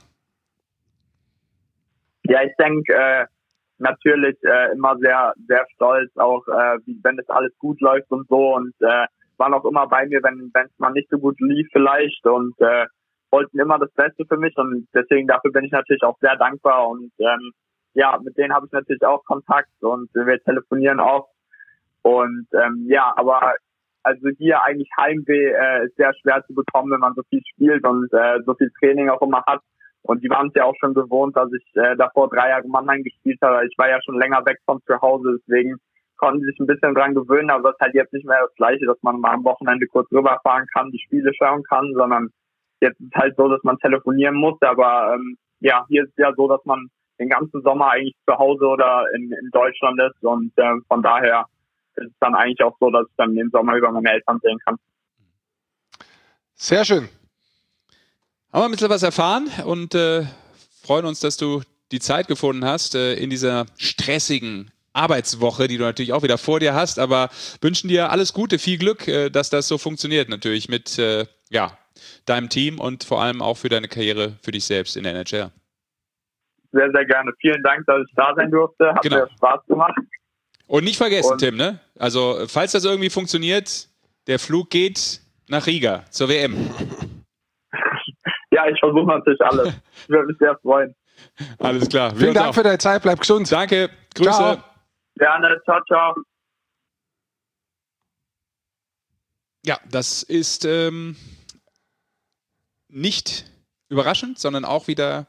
Ja, ich denke äh, natürlich äh, immer sehr, sehr stolz, auch äh, wie, wenn es alles gut läuft und so, und äh, waren auch immer bei mir, wenn wenn es mal nicht so gut lief vielleicht, und äh, wollten immer das Beste für mich, und deswegen dafür bin ich natürlich auch sehr dankbar, und ähm, ja, mit denen habe ich natürlich auch Kontakt und wir telefonieren oft, und ähm, ja, aber also hier eigentlich Heimweh äh, ist sehr schwer zu bekommen, wenn man so viel spielt und äh, so viel Training auch immer hat. Und die waren es ja auch schon gewohnt, dass ich äh, davor drei Jahre Mannheim gespielt habe. Ich war ja schon länger weg von zu Hause, deswegen konnten sie sich ein bisschen dran gewöhnen, aber das ist halt jetzt nicht mehr das Gleiche, dass man mal am Wochenende kurz rüberfahren kann, die Spiele schauen kann, sondern jetzt ist es halt so, dass man telefonieren muss. Aber ähm, ja, hier ist es ja so, dass man den ganzen Sommer eigentlich zu Hause oder in, in Deutschland ist, und äh, von daher ist es dann eigentlich auch so, dass ich dann den Sommer über meine Eltern sehen kann. Sehr schön. Haben wir ein bisschen was erfahren und äh, freuen uns, dass du die Zeit gefunden hast äh, in dieser stressigen Arbeitswoche, die du natürlich auch wieder vor dir hast, aber wünschen dir alles Gute, viel Glück, äh, dass das so funktioniert natürlich mit äh, ja, deinem Team und vor allem auch für deine Karriere, für dich selbst in der N H L. Sehr, sehr gerne. Vielen Dank, dass ich da sein durfte. Hat genau. mir Spaß gemacht. Und nicht vergessen, und Tim, ne? Also, falls das irgendwie funktioniert, der Flug geht nach Riga zur W M. Ja, ich versuche natürlich alles. Ich würde mich sehr freuen. Alles klar. Wir Vielen Dank auch. für deine Zeit, bleib gesund. Danke, Grüße. Ciao. Gerne, ciao, ciao. Ja, das ist ähm, nicht überraschend, sondern auch wieder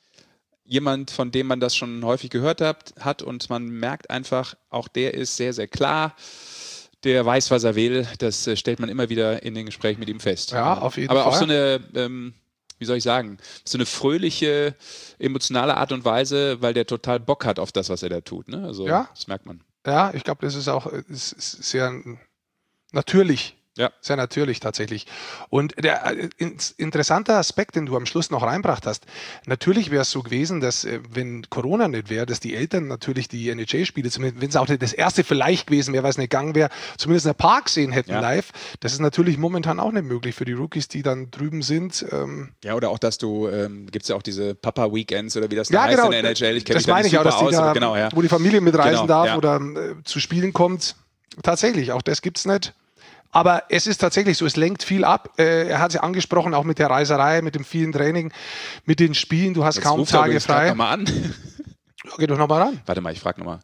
jemand, von dem man das schon häufig gehört hat, hat und man merkt einfach, auch der ist sehr, sehr klar. Der weiß, was er will. Das äh, stellt man immer wieder in den Gesprächen mit ihm fest. Ja, auf jeden Aber Fall. auf so eine, ähm, wie soll ich sagen, so eine fröhliche, emotionale Art und Weise, weil der total Bock hat auf das, was er da tut. Ne? Also, Ja. das merkt man. Ja, ich glaube, das ist auch ist, ist sehr natürlich. Ja. Sehr natürlich tatsächlich. Und der äh, interessante Aspekt, den du am Schluss noch reinbracht hast, natürlich wäre es so gewesen, dass äh, wenn Corona nicht wäre, dass die Eltern natürlich die N H L-Spiele, zumindest wenn es auch das erste vielleicht gewesen wäre, weil es nicht gegangen wäre, zumindest in der Park sehen hätten ja. live. Das ist natürlich momentan auch nicht möglich für die Rookies, die dann drüben sind. Ähm Ja, oder auch, dass du, ähm, gibt es ja auch diese Papa-Weekends oder wie das ja, heißt genau, in der N H L. Ich das meine ich auch, dass die aus, da, genau, ja. wo die Familie mitreisen genau, darf ja. oder äh, zu Spielen kommt. Tatsächlich, auch das gibt es nicht. Aber es ist tatsächlich so, es lenkt viel ab. Äh, er hat es ja angesprochen, auch mit der Reiserei, mit dem vielen Training, mit den Spielen. Du hast Jetzt kaum ruft er Tage frei. Noch mal an. Ja, geh doch noch mal ran. Warte mal, ich frage nochmal.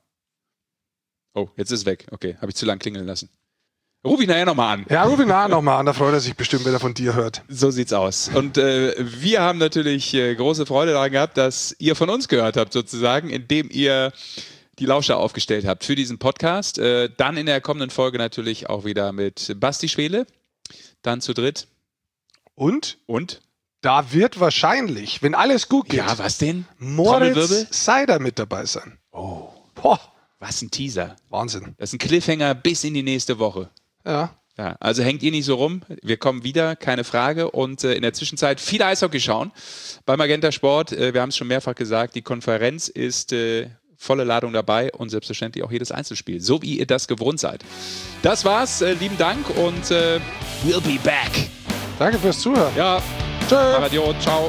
Oh, jetzt ist es weg. Okay, habe ich zu lang klingeln lassen. Ruf ihn nachher nochmal an. Ja, ruf ihn nachher nochmal an. Da freut er sich bestimmt, wenn er von dir hört. So sieht's aus. Und äh, wir haben natürlich äh, große Freude daran gehabt, dass ihr von uns gehört habt, sozusagen, indem ihr die Lauscher aufgestellt habt für diesen Podcast. Äh, dann in der kommenden Folge natürlich auch wieder mit Basti Schwele. Dann zu dritt. Und? Und? Da wird wahrscheinlich, wenn alles gut geht, Ja, was denn? Moritz Seider mit dabei sein. Oh, Boah, was ein Teaser. Wahnsinn. Das ist ein Cliffhanger bis in die nächste Woche. Ja. Ja, also hängt ihr nicht so rum. Wir kommen wieder, keine Frage. Und äh, in der Zwischenzeit viel Eishockey schauen bei Magenta Sport. Äh, wir haben es schon mehrfach gesagt, die Konferenz ist äh, volle Ladung dabei und selbstverständlich auch jedes Einzelspiel, so wie ihr das gewohnt seid. Das war's, äh, lieben Dank und äh, we'll be back. Danke fürs Zuhören. Ja, Tschö. Radio, ciao.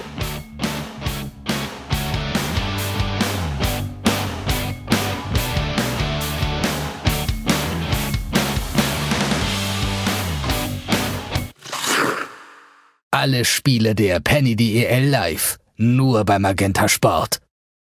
Alle Spiele der Penny D E L live, nur bei Magenta Sport.